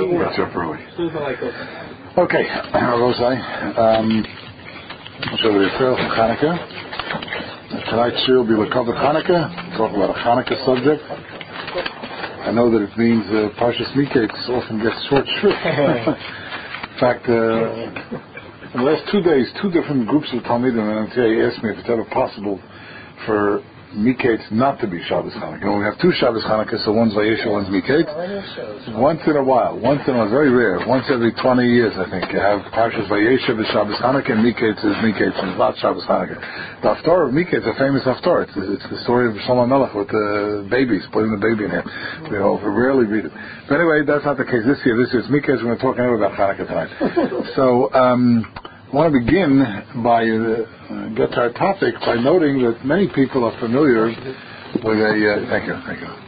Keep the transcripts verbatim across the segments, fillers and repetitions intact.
It's up early. Okay, Rosai. Um, so the Israel from Hanukkah. Tonight's show will be Lekavod Hanukkah. Talk about a Hanukkah subject. I know that it means uh, Parshas Miketz often gets short shrift. In fact, uh, in the last two days, two different groups of Talmidim and M T A asked me if it's ever possible for Miketz not to be Shabbos Hanukkah. You know, we have two Shabbos Hanukkah, so one's Vayesha, one's Miketz. Once in a while, once in a very rare, once every twenty years, I think, you have Parshas Vayesha with Shabbos Hanukkah, and Miketz is Miketz, and it's not Shabbos Hanukkah. The Haftarah of Miketz, a famous Haftarah. It's, it's the story of Shlomo Melech with the babies, putting the baby in here. We all rarely read it. But anyway, that's not the case this year. This year it's Miketz. We're going to talk anyway about Hanukkah tonight. So, um, I want to begin by uh, get to our topic by noting that many people are familiar with a. Uh, thank you, thank you.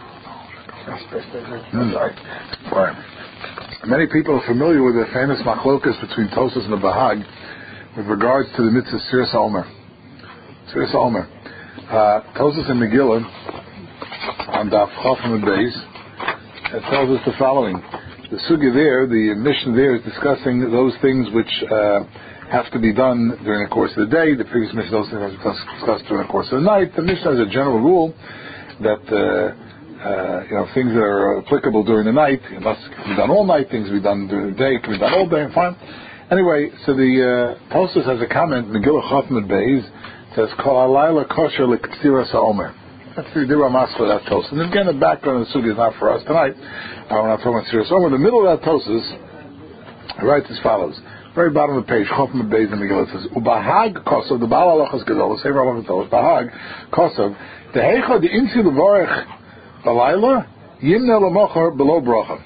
Mm. Right. Many people are familiar with the famous machlokas between Tosas and the Bahag with regards to the mitzvah Siras Omer. Siras Omer. Uh, Tosas and Megillah on Daf Chofim and Beis. It tells us the following. The sugya there, the mission there, is discussing those things which uh, have to be done during the course of the day. The previous mission, those things are discussed during the course of the night. The mission has a general rule that uh, uh, you know things that are applicable during the night must be done all night. Things be done during the day can be done all day. Fine. Anyway, so the uh, Tosfos has a comment. Megillah Chofim Beis says, "Kol halayla kosher l'ktsiras haomer." That's the Dibra Mascha of that Tosfos. And again, the background of the sugya is not for us tonight. Uh, we're not talking about serious. Over in the middle of that Tosfos, he writes as follows. Very bottom of the page, Chofim Beis in Megillah, it says, Ubahag Kosov, the Baal Halachas Gedol, the Sefer Halachas Gedol, Bahag Kosov, the Heicha, the Insi Levorech Balayla, Yimne Lamochar below Brocha.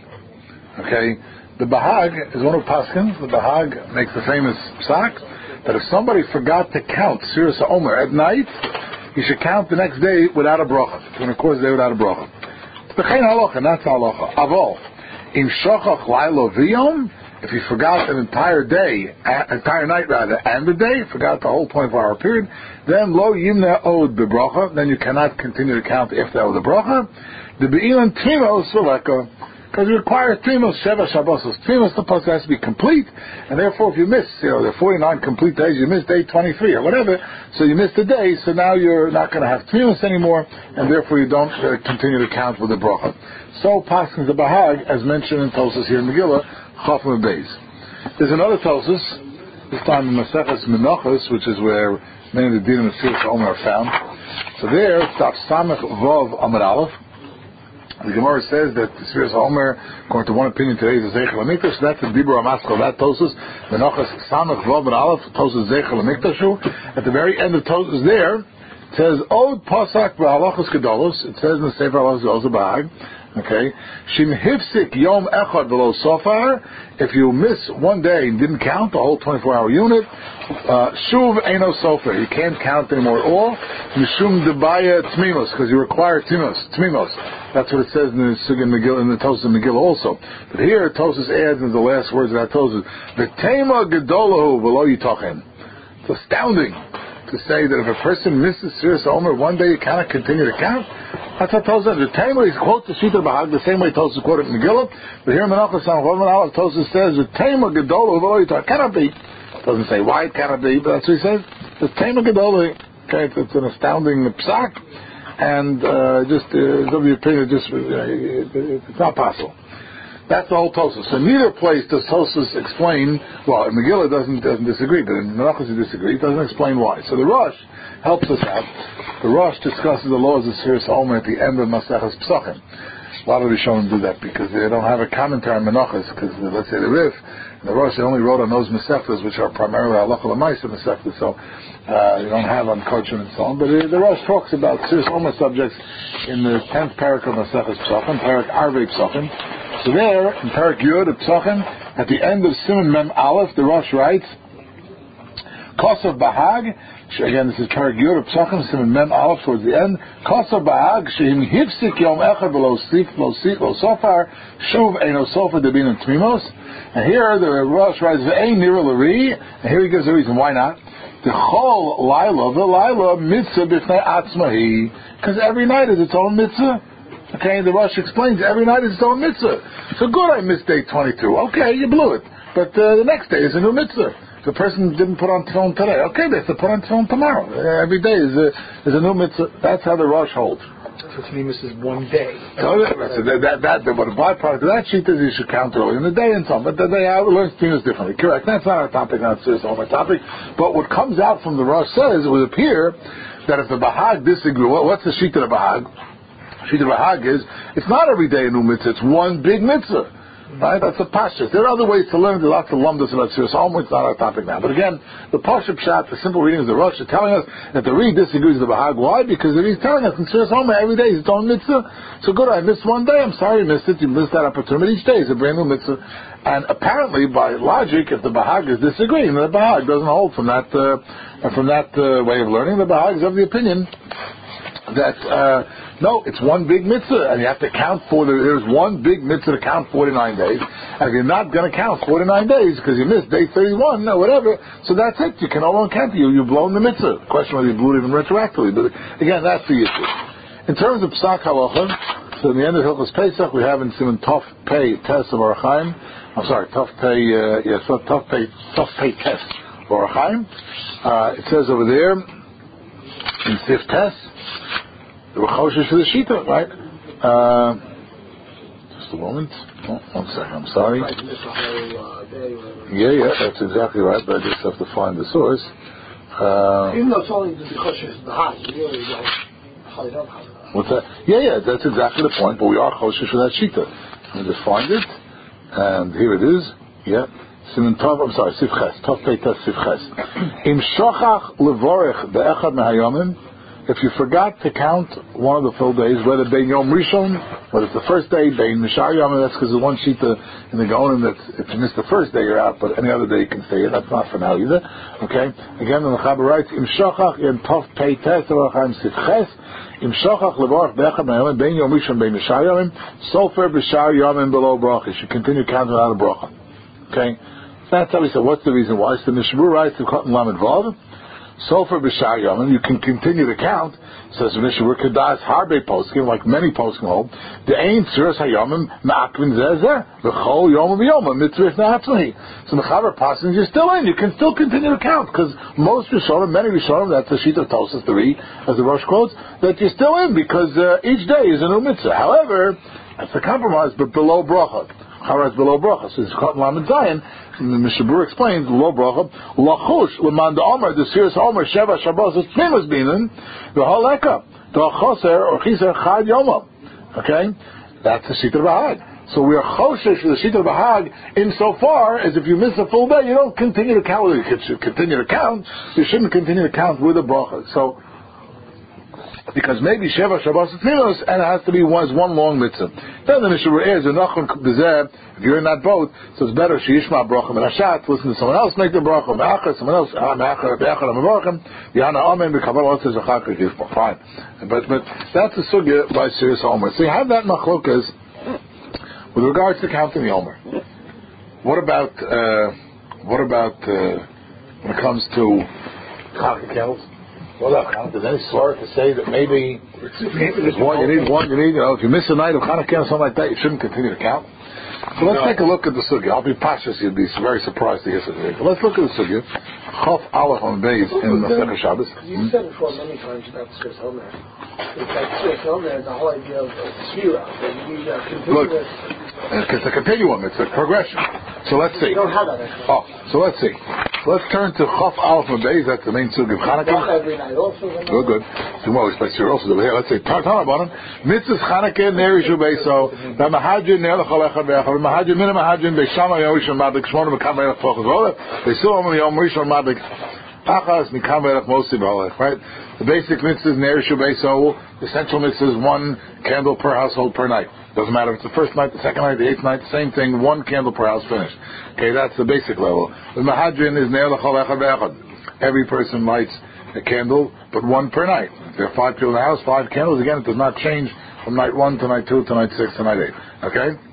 Okay, the Bahag is one of Paskins. The Bahag makes the famous psak that if somebody forgot to count Siras Omer at night, he should count the next day without a bracha. During the course of the day without a bracha. It's the Chein Halacha, not Halacha. Avol, in Shochach Lailo V'yom, if he forgot an entire day, an entire night rather, and the day, forgot the whole twenty-four hour period, then Lo Yimne Od Bebracha, then you cannot continue to count after that with a bracha. The Be'ilan Trimos V'leka, because it requires Trimos Sheva Shabbosos. Trimos, the post has to be complete, and therefore if you miss, you know, the forty-nine complete days, you miss day twenty-three or whatever, so you missed a day, so now you're not going to have Trimos anymore, and therefore you don't uh, continue to count with the bracha. So, Paskins the Bahag, as mentioned in Tosfos here in Megillah, Chofim Beis. There's another Tosfos, this time in Maseches Menachos, which is where many of the Dinim of Siras Omer are found. So there, it's Daf Samech Vov Amud Aleph. The Gemara says that the Siras Omer, according to one opinion today, is a Zeichel HaMikdash. That's the Dibur HaMaskal, that Tosfos. Menachos Samech Vov Amud Aleph, Tosfos Zeichel HaMikdashu. At the very end of Tosfos there, it says, Od Pasak V'Halachos Gedolos. It says in the Sefer Halachos Gedolos Bahag. Okay, Shim Hifsik Yom Echad Below Sofar. If you miss one day and didn't count the whole twenty-four hour unit, Shuv Eino Sofer. You can't count anymore at all. Mishum Debaya Tmimos, because you require Tmimos. Tmimos. That's what it says in the Sugin Megillah, in the Tosfos Megillah also. But here Tosfos adds in the last words of that Tosfos, V'Tema Gedolahu Below Yitochem. It's astounding to say that if a person misses Siras Omer one day, you cannot continue to count. That's what Tosfos says. The Tamer is quotes the Shita Bahag the same way Tosfos quoted in Megillah. But here in Menachos Samachov Aleph, Tosfos says the Tamer Gedolah V'lo Yitar cannot be. Doesn't say why it cannot be, but that's what he says. The Tamer Gedolah. Okay, it's, it's an astounding psak, and uh, just uh, of the opinion, just uh, it, it, it's not possible. That's the whole Tosfos. So neither place does Tosfos explain. Well, in Megillah doesn't doesn't disagree, but in Menachos he disagrees. It doesn't explain why. So the Rosh helps us out. The Rosh discusses the laws of Siras Omer at the end of Maseches Pesachim. A lot of the Rishonim do that because they don't have a commentary on Menachos. Because uh, let's say the Rif and the Rosh, they only wrote on those Masechtas which are primarily Halacha L'Maisa Masechtas. So uh, you don't have on Kodshim and so on. But uh, the Rosh talks about Siras Omer subjects in the tenth parak of Maseches Pesachim, parak Arvei Pesachim. So there, in parak Yud of Pesachim, at the end of Siman Mem Aleph, the Rosh writes, Kosov Bahag. Again, this is Parak Yud of Pesachim, Siman Mem Aleph towards the end. Kosov Bahag, Shehim Hifsik Yom Echad V'lo Sif Lo Sif Lo Sofar Shuv Eino Sofer Debin and Tmimos. And here the Rosh writes Ve'ein Nira L'Ri, and here he gives a reason why not. The Chol Laila, the Laila Mitzvah B'fnei Atzmahi, because every night is its own mitzvah. Okay, the Rosh explains every night is its own mitzvah. So good, I missed day twenty-two. Okay, you blew it. But uh, the next day is a new mitzvah. The person didn't put on tefillin today. Okay, they have to put on tefillin tomorrow. Uh, every day is a, is a new mitzvah. That's how the Rosh holds. So to me, misses one day. So that, that, that, that, but a byproduct of that sheet is you should count early in the day and so on. But the day I learn Tfilas differently. Correct. That's not our topic, not serious on my topic. But what comes out from the Rosh says, it would appear that if the Bahag disagree, what, what's the sheet of the Bahag? Sheet of Bahag is, it's not every day a new mitzvah, it's one big mitzvah. Right? That's a pashut. There are other ways to learn. There are lots of lumdas about Sirius Alma. It's not our topic now. But again, the pashut pshat, the simple reading of the Rosh, are telling us that the Reed disagrees with the Bahag. Why? Because the Reed is telling us in Sirius Alma every day is its own mitzvah. So good, I missed one day. I'm sorry you missed it. You missed that opportunity. Each day is a brand new mitzvah. And apparently, by logic, if the Bahag is disagreeing, the Bahag doesn't hold from that uh, from that uh, way of learning. The Bahag is of the opinion that uh, no, it's one big mitzvah, and you have to count for the. There's one big mitzvah to count forty-nine days, and if you're not going to count forty-nine days because you missed day thirty-one or whatever, so that's it. You can no longer count you. You've blown the mitzvah. Question whether you blew it even retroactively, but again, that's the issue. In terms of Psak Halacha, so in the end of Hilchos Pesach, we have in Simon Tov Pei Tes of Orach Chaim. I'm sorry, Tov Pei, uh, yes, Tov Pei, Tov Pei Tes of Orach Chaim. Uh, it says over there in Sif Tes. They were choshesh for the shita, right? Uh, just a moment. Oh, one second. I'm sorry. Yeah, yeah, that's exactly right. But I just have to find the source. Uh, Even though it's only to be choshesh the high, you really don't. What's that? Yeah, yeah, that's exactly the point. But we are choshesh for that shita. Let me just find it. And here it is. Yeah. Siman Tov. I'm sorry. Sifches. Tov Peitas Sifches. Im shochach levorech be'echad mehayomim. If you forgot to count one of the full days, whether Bein Yom Rishon, whether it's the first day, Bein Mishar Yom, that's because the one sheet in the Gaonim that if you miss the first day you're out, but any other day you can stay in. That's not for now either. Okay. Again, the Mechaber writes, Im shochach in Tov Pei Tes Orachim Sifches, Im shochach levorach be'echad mehayomim Bein Yom Rishon Bein Mishar Yom, Sofer B'Shar Yom below bracha. You should continue counting without a bracha. Okay. That's how we said. What's the reason why? So the Mishabur writes to Cotton Lamed Vav. So for B'Shar Yomim, you can continue to count. Says Mishabur Kedas Harbe Poskim, like many Poskim hold. The Ein Tzuras Hayomim Ma'akvin Zezer V'Chol Yomim Yomim Mitzvah Na'atzmahi. So the Chaver Paskin, you're still in. You can still continue to count because most Rishonim, many Rishonim, that's the sheet of Tosas three, as the Rosh quotes, that you're still in because uh, each day is a new mitzvah. However, that's a compromise, but below bracha. Charaz below bracha. So it's called Lamed Zayin. The Mishabur explains below bracha. Lachush l'man da'omer the Sirius Omer Sheva Shabbos is tmimus binin v'haleka da'choser or chiser chad yoma. Okay, that's the sheet of Bahag. So we are choshesh for the sheet of Bahag insofar as if you miss a full day, you don't continue to count. You should continue to count. You shouldn't continue to count with a bracha. So. Because maybe Sheva Shabbos Tminos and it has to be one, one long mitzvah. Then the Mishabur is if you're in that boat, so it's better Sheyishma Bracha and Hashat, listen to someone else make the Bracha, Me'achar, someone else, Me'achar, Me'achar, Me'achar, Yana Amen, B'Kabbalah says Achar K'Gifma. Fine. But, but that's a sugya by Sirius Omer. So you have that machlokas with regards to counting the Omer. What about, uh, what about, uh, when it comes to Chakra Kells? Well, there's any slur to say that maybe there's one, you need one, you need, you know, if you miss a night of Hanukkah or something like that, you shouldn't continue to count. So let's no. take a look at the sugya. I'll be pashas, you'll be very surprised to hear something. But let's look at the sugya. Chof Aleph on Beis in Masechah Shabbos. You said before many times about the Sirius Omer. It's like Sirius Omer, the whole idea of Sphira, that you need a continuous... Look, it's a continuum, it's a progression. So let's see. You don't have that actually. Oh, so let's see. So let's turn to Chof Aleph on Beis, that's the main sugya of Hanukkah. Every night also. Good, good. Tomorrow we expect also over here. Let's say, Tartan Abanim, Mitzvahs Chanukah, Ner Yishu Beiso, V'Mahadjin, Ner L'chol Echad V'Echad, V'Mahadjin, Mina Mahadjin, Beishama Yom Rishon Madlik, Shmona Mekam Melech Fochas V'Olech, Beisulam Yom Rishon Madlik, Achas Mekam Melech Mosi V'Olech, right? The basic mitzvah is Ner Yishu Beiso, the essential mitzvah is one candle per household per night. Doesn't matter if it's the first night, the second night, the eighth night, same thing, one candle per house finished. Okay, that's the basic level. The Mahadjin is Ner L'chol Echad V'Echad. Every person lights a candle, but one per night. If there are five people in the house, five candles. Again, it does not change from night one to night two to night six to night eight. Okay?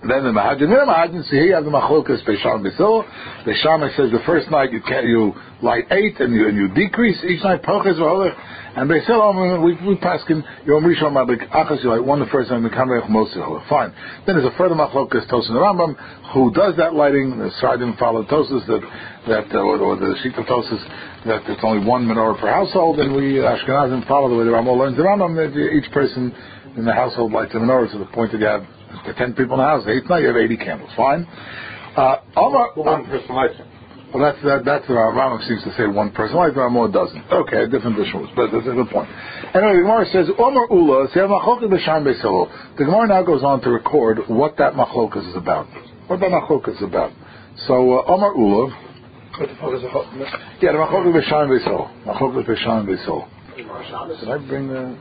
Then the Mahadran, then the Mahadran, so here you have the Machlokas Beisham Beisil. Beisham says the first night you can you light eight and you and you decrease each night Poches V'Holech. And Beisil, we we pass in Yom Rishon Mabik Achas, you light one the first time, Mekamrech Mosel. Fine. Then there's a further Machlokas Tosus and the Rambam who does that lighting. The Sardim follow Tosus that that uh, or, or the Sheet of Tosus that it's only one menorah per household, and we Ashkenazim follow the way the Rambam learns the Rambam that each person in the household lights a menorah to the point that you have the ten people in the house. The eighth night you have eighty candles. Fine. Uh, Omar, one person lights it. Well, that's that, that's the Rambam seems to say one person lights. The Rambam doesn't. Okay, different rituals, but that's a good point. Anyway, the Gemara says Omar Ula. The Gemara now goes on to record what that machlokas is about. What that machlokas is about. So uh, Omar Ula. What the fuck is a chokmah? Yeah, the machlokas b'shaim b'sol. Machlokas b'shaim b'sol. Did I bring the?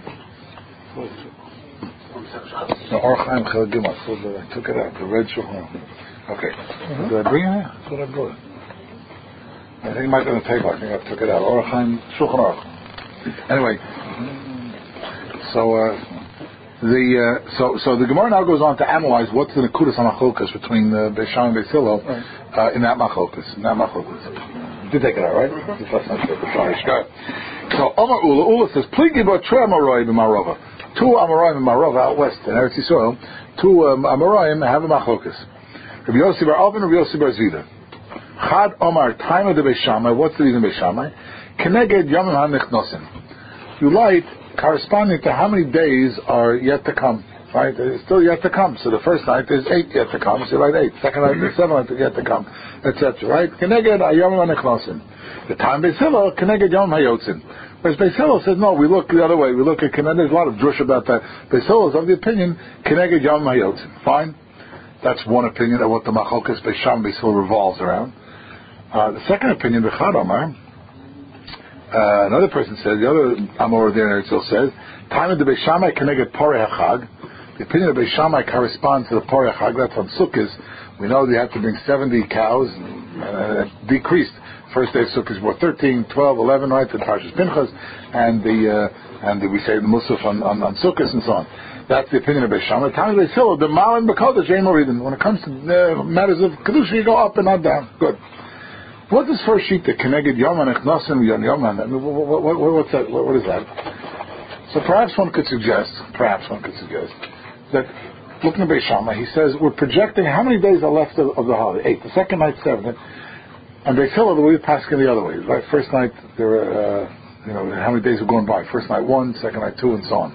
No, Orchaim Chel Gimel. I took it out. The red Shulchan. Okay. Mm-hmm. Did I bring it? I thought I brought it. I think it might be on the table. I think I took it out. Orchaim Shulchan Aruch. Anyway, so uh, the uh, so so the Gemara now goes on to analyze what's the nekudas hamachlokas between uh, Beisham and Beisilo uh, in that machlokas. In that machlokas. You did take it out, right? Mm-hmm. That's not good. Sorry, Scott. So Omar Ula Ula says, "Pligi ba tre Amorai b'Marova." Two Amoraim in Marova out west in Eretz Yisrael. Two um, Amoraim have a machlokas. Rabbi Yossi bar Alvin, Rabbi Yossi bar Zvida. Chad Omar time of the Beishamai. What's the reason Beishamai? Keneged Yamim HaNechnosim. You light corresponding to how many days are yet to come. Right? It's still yet to come. So the first night there's eight yet to come. So you light eight. Second night there's seven yet to come, et cetera. Right? Keneged Yamim HaNechnosim. The time Beisilo Keneged Yamim HaYotzim. Whereas Beis Hillel says, no, we look the other way. We look at, there's a lot of drush about that. Beis Hillel is of the opinion, Keneged Yom HaYotzim. Fine. That's one opinion of what the Machlokes Beis Sham Beis Hillel revolves around. Uh, the second opinion, Bechad Omar, uh, another person says, the other Amor there in Eretz Yisrael says, time of the Beis Shammai Keneged Porei HaChag. The opinion of Beis Shammai corresponds to the Porei HaChag. That's on Sukkot. We know they have to bring seventy cows, uh, decreased. First day of Sukkot were thirteen, twelve, eleven, right? The Parshas Pinchas, and the uh, and the, we say the Musaf on, on, on Sukkot and so on. That's the opinion of Beis Shammai. Time Beis Hillel, the Malim B'Kodesh Ein Moridin. When it comes to uh, matters of kedusha, you go up and not down. Good. What is first sheet? The Keneged Yom HaNechnosim Yom Yom. I mean, what, what, what, what's that? What, what is that? So perhaps one could suggest, perhaps one could suggest that looking at Beis Shammai, he says we're projecting how many days are left of, of the holiday. Eight. The second night, seven. And Beis Hillel, the way we pass the other way, right? First night, there were, uh, you know, how many days have gone by? First night one, second night two, and so on.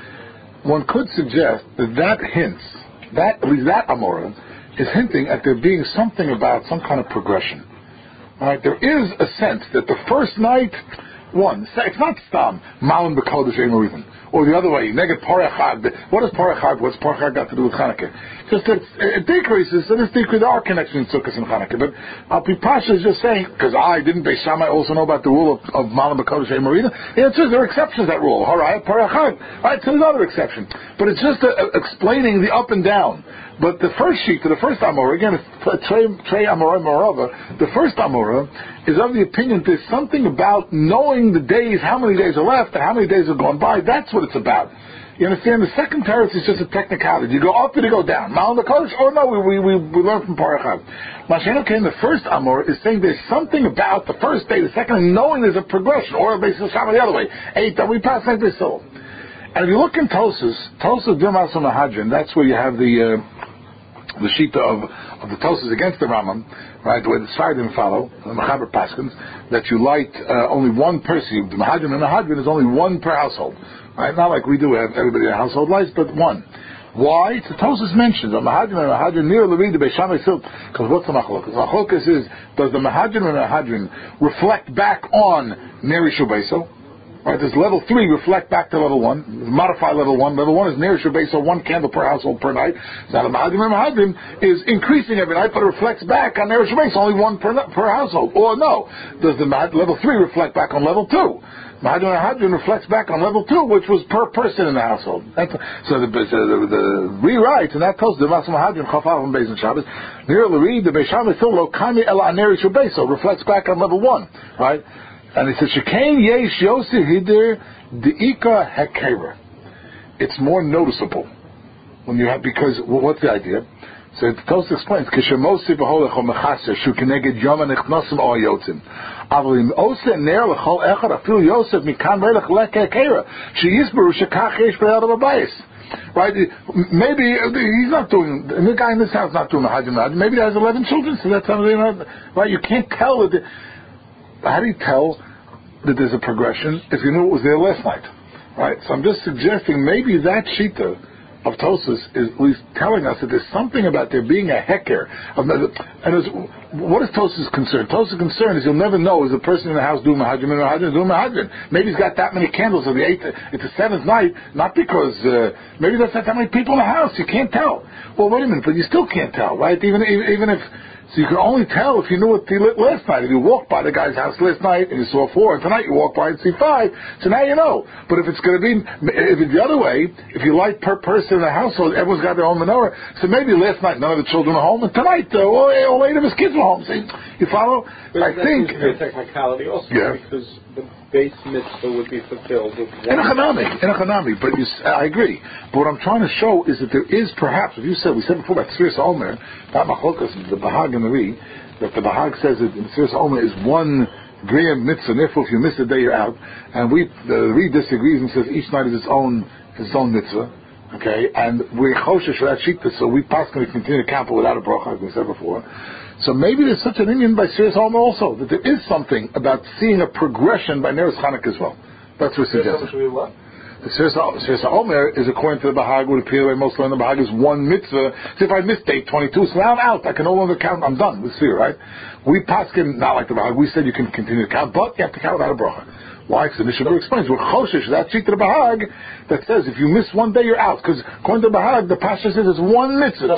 One could suggest that that hints, that, at least that Amora, is hinting at there being something about some kind of progression. All right? There is a sense that the first night, one, it's not Stam, Malim B'Kodesh Ein Moridin. Or the other way, Neged Porei HaChag. What does Porei HaChag, what's Porei HaChag got to do with Chanukah? Just that it decreases, and this decrease, there are connections in Sukkot and Chanukah. But Alpi Pasha is just saying, because I didn't, Beis Shammai also know about the rule of, of Malam B'Kodesh Ein Moridin. The answer is there are exceptions to that rule. Harayah, Porei HaChag. Right, so there's another exception. But it's just uh, explaining the up and down. But the first sheet, the first Amora, again, it's Trey, Trey Amora Morova, the first Amora is of the opinion there's something about knowing the days, how many days are left, and how many days have gone by. That's what it's about. You understand? The second teretz is just a technicality. You go up or you go down. Ma'al Kodesh, or no, we we we learn from Porei HaChag. Mashena came, the first Amor is saying there's something about the first day, the second, and knowing there's a progression, or basically the other way. Eight, we pass like this soul. And if you look in Tosas, Tosas Dirmas Mahadran, that's where you have the uh, the sheet of of the Tosas against the Rambam, right? The way the Sardim follow the Mechaber Paskins, that you light uh, only one person. The Mahadran and Mahadran is only one per household, right? Not like we do have everybody in a household lights, but one. Why? So Tosas mentions a Mahadran and a Mahadran near the read the Beis Shammai Silk. Because what's the Machlokas? Machlokas is, does the Mahadran and Mahadran reflect back on Neri Shubeso? Right, does level three reflect back to level one? Modify level one. Level one is Neri Shubeso, one candle per household per night. Now the Mahadran and Mahadran is increasing every night, but it reflects back on Neri Shubeso, only one per, per household. Or no, does the level three reflect back on level two? Mahadran and Mahadran reflects back on level two, which was per person in the household. That's, so the, the, the, the rewrites, and that tells the Mas Mahadran Chafal from Beis and Shabbos. Near the read, the Beis Shammai still lo kami ela Neri Shubeso reflects back on level one, right? And it says, Shekain yesh yosi hider deika hekera. It's more noticeable when you have, because well, what's the idea? So Tosfos explains, Kishemosi b'holech o mechaser shu keneged yom hanichnosim o hayotzim. Aval im oseh ner l'chol echad afil Yosef mikan leilach lekekera sheyisberu shekach yesh b'yadav habayis. Right? Maybe he's not doing. The guy in this house is not doing the Hajj. Maybe he has eleven children, so that's how they know. Right? You can't tell that. The, how do you tell that there's a progression if you knew it was there last night? Right? So I'm just suggesting maybe that shita of Tosfos is at least telling us that there's something about there being a heker. And what is Tosfos' concern? Tosfos' concern is you'll never know, is the person in the house doing Mahajim and Mahajim doing Mahajim. Maybe he's got that many candles on the eighth, it's the seventh night, not because, uh, maybe that's not that many people in the house, you can't tell. Well, wait a minute, but you still can't tell, right? Even, even, even if, so you can only tell if you knew what he lit last night. If you walked by the guy's house last night and you saw four, and tonight you walk by and see five, so now you know. But if it's going to be, if it's the other way, if you light per person in the household, everyone's got their own menorah, so maybe last night none of the children were home, and tonight uh, all, all eight of his kids were home. See, you follow? But I think... It's a technicality also, yeah. because the base mitzvah would be fulfilled with one... In a chanami, in a chanami, but you, I agree. But what I'm trying to show is that there is perhaps, if you said, we said before about Sfiras Omer, not Machlokas, the Bahag and the Ri, that the Bahag says that in Sfiras Omer is one Griyam mitzvah, and therefore if you miss a day you're out, and we, the Ri disagrees and says each night is its own, its own mitzvah, okay, and we're choshesh for that shita, so we possibly continue to count without a bracha, as we said before. So maybe there's such an Indian by Sfiras Omer also, that there is something about seeing a progression by Neres Chanukah as well. That's what we're suggesting. The Sfiras Omer is, according to the Bahag, would appear the way most learn the Bahag is one mitzvah. So if I missed day twenty-two, so now I'm out. I can no longer count. I'm done with Sfira, right? We paskin not like the Bahag. We said you can continue to count, but you have to count without a bracha. Why? Because the Mishabur explains we're choshesh. That sheet to the Bahag that says if you miss one day, you're out. Because according to the Bahag, the Pasha says it's one mitzvah.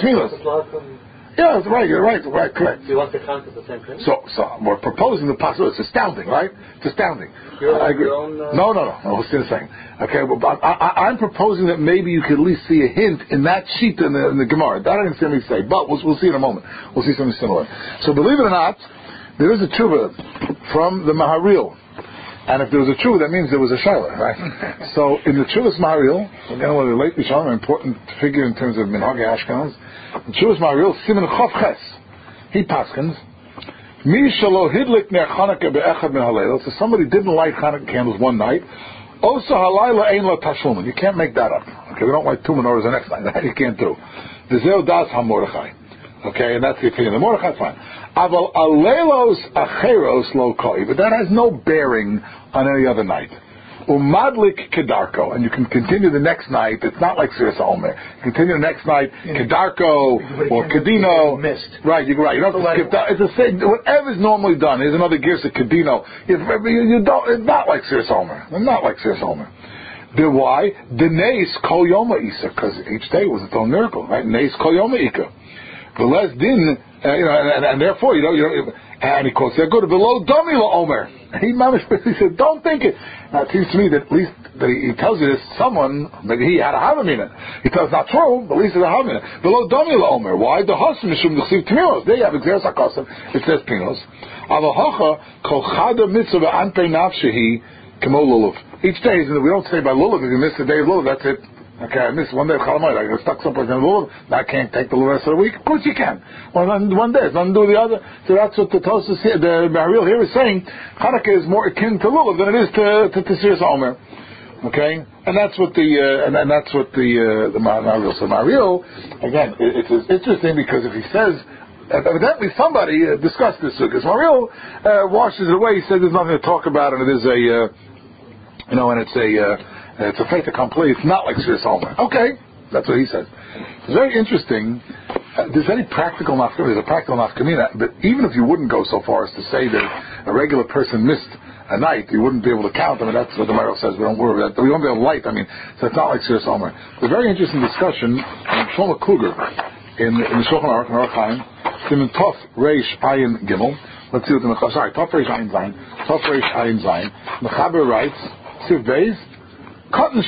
Yeah, that's right. You're right. Right, correct. Do you want to count at the same thing? So, so we're proposing the possibility. It's astounding, right? It's astounding. Your, I agree. Your own, uh... No, no, no. no we're still saying. Okay, well, but I, I, I'm proposing that maybe you could at least see a hint in that sheet in the, in the Gemara. That I didn't see me say, but we'll, we'll see in a moment. We'll see something similar. So, believe it or not, there is a tshuva from the Maharil. And if there was a tshuva, that means there was a shayla, right? So, in the tshuva's Maharil, again, one of the late Rishonim, an important figure in terms of Minhag Ashkenaz, the tshuva's Maharil, Siman Chof Ches, he paskins, Mi shalo hidlik ner Chanukah be'echad min halayla. So somebody didn't light Chanukah candles one night. Osa halayla ein la tashlumin. You can't make that up. Okay, we don't light two menorahs the next night. That you can't do. V'zeu das ha-Mordechai. Okay, and that's the opinion of Mordechai. Fine. Aval aleilos acheros lo koi. But that has no bearing on any other night. Umadlik kedarko, and you can continue the next night. It's not like Sfiras Omer. Continue the next night, kedarko or kedino. Right, you're right. You don't have to skip that. It's the same. Whatever's normally done. Here's another gear to kedino. You, you don't. It's not like Sfiras Omer. It's not like Sfiras Omer. Then why? The neis kol yoma isa, because each day was its own miracle, right? Neis kol yoma ika. The less din, uh, you know, and, and, and therefore, you know, you know, and he quotes, "They're good below dummy la Omer." He he said, "Don't think it." Now it seems to me that at least that he tells you this. Someone, maybe he had a havamina. He tells it's not true, but at least it's a havamina. Below dummy la Omer. Why? The husband mishum nechsiv tmiros. They have exeres hakasim. It says pinos. Avahocha kol chada mitzvah anpei nafshehi kemo lulav. Each day, we don't say by lulav. If you miss the day of lulav, that's it. Okay, I missed one day of Chalamayit. I got stuck someplace in the lulav. I can't take the rest of the week. Of course you can. Well, one day, it's nothing to do with the other. So that's what the Tosfos here, the Maharil here is saying. Chanukah is more akin to lulav than it is to to, to Sfiras Omer. Okay, and that's what the uh, and, and that's what the uh, the Maharil. So Maharil, again, it, it's interesting because if he says, evidently somebody uh, discussed this because Maharil uh, washes it away. He said there's nothing to talk about, and it is a, uh, you know, and it's a. Uh, It's a fait accompli. It's not like Sfiras Omer. Okay, that's what he says. It's very interesting. Uh, there's any practical nafkamina. There's a practical nafkamina, but even if you wouldn't go so far as to say that a regular person missed a night, you wouldn't be able to count. I mean, that's what the Maharil says. We don't worry about that. We won't be able to light. I mean, so it's not like Sfiras Omer. It's a very interesting discussion from Shlomo Kluger in, in the Shulchan Aruch and Aruch Chaim. Siman Tov Reish Ayin Gimel. Let's see what the Mechaber. Sorry, Tov Reish Ayin Zayin. Tov Reish Ayin Zayin. Mechaber writes, Siv Beis. Find a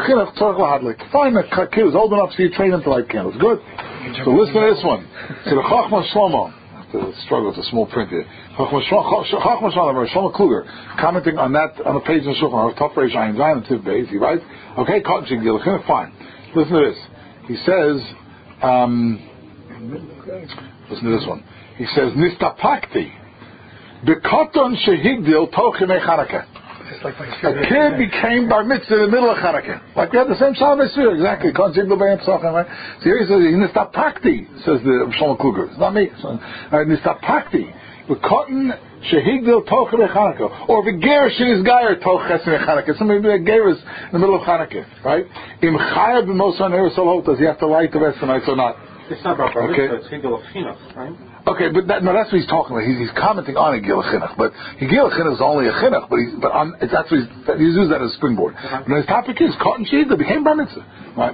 kid who's old enough so you train him to light candles. Good. So listen to this one. So the Chachma Shlomo, I have to struggle with a small print here. Chachma Shlomo, Shlomo Kluger, commenting on that on the page in the Shulchan Aruch, Tov Reish Ayin Zayin and Tiv Beis, he writes, okay, cotton shigil, fine. Listen to this. He says, um, Okay. Listen to this one. He says, Nistapakti, Bekoton Shehigdil Tochimei Chanukah. Like a kid became bar mitzvah in the middle of Chanukah. Like we had the same Shalom Esrei, exactly. So here he says, Nistapakti, says the Shlomo Kluger. It's not me. Nistapakti. Bekoton Shehigdil Tochimei Chanukah. Or V'ger Shiniz Gayer Tochimei Chanukah. Somebody be a ger is in the middle of Chanukah. Right? Im Chayav B'mosan Eretz Solot. Does he have to light the rest of the nights or not? It's not about bar mitzvah, it's Higdil of Chinuch, right? Okay, but that, no, that's what he's talking about. He's, he's commenting on a Gil Chinuch, but Gil Chinuch is only a Chinuch, but he's, but on, it's that's what he's, he's used that as a springboard. Uh-huh. And his topic is cotton sheet that became bar mitzvah, right?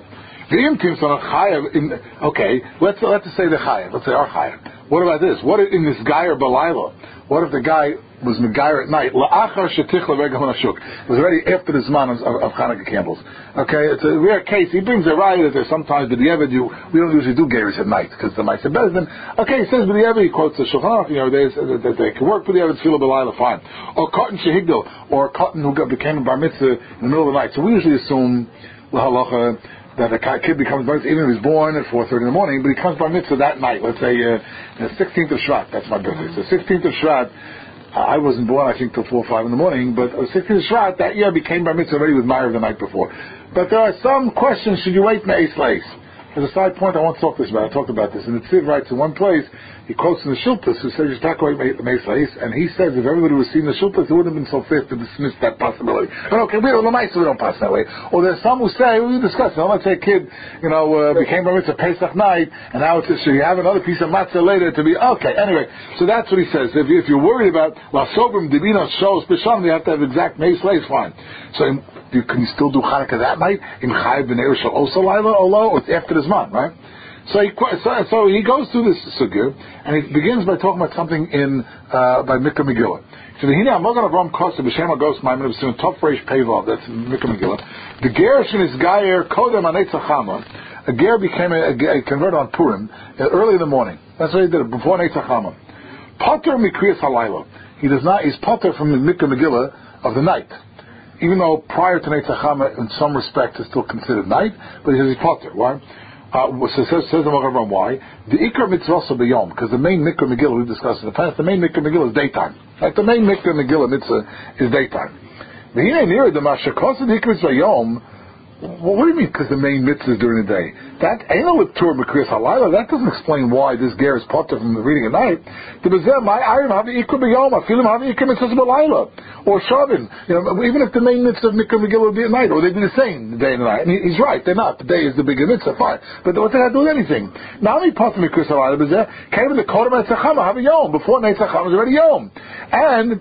Okay, let's let's say the chayav. Let's say our chayav. What about this? What if in this guy or balayla? What if the guy was megayer at night? La'achar shetikh leregel nashuk. It was already after the zman of, of Hanukkah candles. Okay, it's a rare case. He brings a riot that there's sometimes b'diavad you we don't usually do geiros at night because the mice are better than. Okay, he says b'diavad he quotes the Shulchan Aruch. You know, they that they can work b'diavad tefillah balayla fine. Or cotton shehigdil, or cotton who got, became a bar mitzvah in the middle of the night. So we usually assume lahalacha that a kid becomes bar mitzvah, even if he's born at four thirty in the morning, but he comes bar mitzvah that night. Let's say uh, the sixteenth of Shvat. That's my birthday. So sixteenth of Shvat. Uh, I wasn't born, I think, till four or five in the morning, but uh, sixteenth of Shvat that year became bar mitzvah already with Meir the night before. But there are some questions. Should you wait in the eighth place? As a side point, I want to talk this about. I talked about this, and the Tziv writes in one place. He quotes in the Shulpas who says you talk about the Meis Leis, and he says if everybody was seeing the Shulpas, it wouldn't have been so fast to dismiss that possibility. But okay, we don't we don't pass that way. Or there's some who say we discuss. You know, let's say a kid, you know, uh, became bar mitzvah Pesach night, and now it's so you have another piece of matzah later to be okay. Anyway, so that's what he says. If, you, if you're worried about la sobrim divina shows b'sham, you have to have exact Meis Leis. Fine. So you, can you still do Chanukah that night in Chayav b'neir shel osa layla or it's after the zman, right? So he, so, so he goes through this sugya, and he begins by talking about something in uh, by Mikra Megillah. So the Hina Amogan Avram Kosta B'Shem Agos Maimon of Sin Top Reish Pevov. That's Mikra Megillah. The Gershon is Gayer Kodem Anetzachama. A ger became a, a, a convert on Purim uh, early in the morning. That's what he did before Netzachama. Potter Mikriyas Halayla. He does not. He's potter from the Mikra Megillah of the night. Even though prior to Netzachama, in some respect, is still considered night, but he says he's potter. Why? Uh, so says says the Macharon why the Ikar Mitzvah also beyom because the main Mikra Megillah we discussed in the past. The main Mikra Megillah is daytime. Like the main Mikra Megillah Mitzvah is daytime. The Hine near the Mashakos and Ikar Mitzvah Yom. Well, what do you mean? Because the main mitzvah is during the day. That ain't no Tur B'Kriyas Halayla. That doesn't explain why this ger is potter from the reading at night. The Bezeh my iron have the Ikar B'Yom. I feel him have the Ikar Mitzvah B'Layla or Shavin. You know, even if the main mitzvah of Mikra Megillah would be at night, or they do the same day and night. And he, he's right. They're not. The day is the bigger mitzvah. Fine. But what did that do with anything? Now only potter B'Kriyas Halayla Bezeh came in the Kodem Netzachama have a Yom before Netzachama was already Yom and.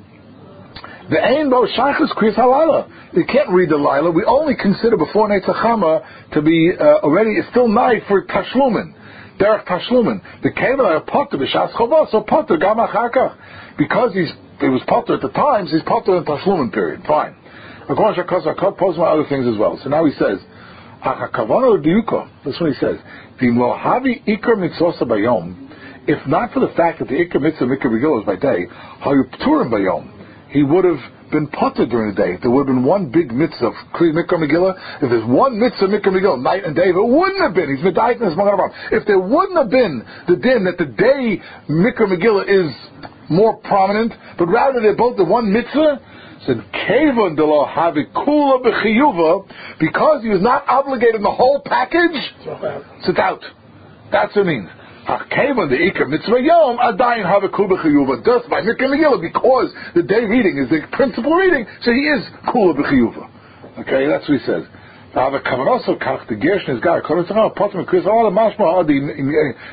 The Ein Bo Shachas Kriyas Halayla. You can't read the Laila. We only consider before Netzachama to be uh, already. It's still night for Tashlumin, Derech Tashlumin. The Kevin Potter B'Shas Chovah, so Potter Gam Achakach. Because he's he was Potter at the times, he's Potter in Tashlumin period. Fine. Of course, I pose my other things as well. So now he says, Achakavano Diuko. That's what he says. V'imlo Havi Ikar Mitzvosa Bayom. If not for the fact that the Ikar Mitzvah Mikra Megillah is by day, Hayu Pturim Bayom. He would have been potter during the day. If there would have been one big mitzvah of Mikra Megillah, if there's one mitzvah Mikra Megillah, night and day, if it wouldn't have been, he's medayik in his Magen Avraham. If there wouldn't have been the din that the day Mikra Megillah is more prominent, but rather they're both the one mitzvah, said Kevon delo havi kula b'chiyuva, because he was not obligated in the whole package, so it's out. That's what it means. Kevon the Ikar Mitzvah Yom Adayin Have Kula B'Chiyuva. Just by Mikra Megillah, because the day reading is the principal reading, so he is Kula B'Chiyuva. Okay, that's what he says. Now the Kavanosov Kach the Gershon is guy. Kodesh Tzachal Potem Chris all the Mashma all the in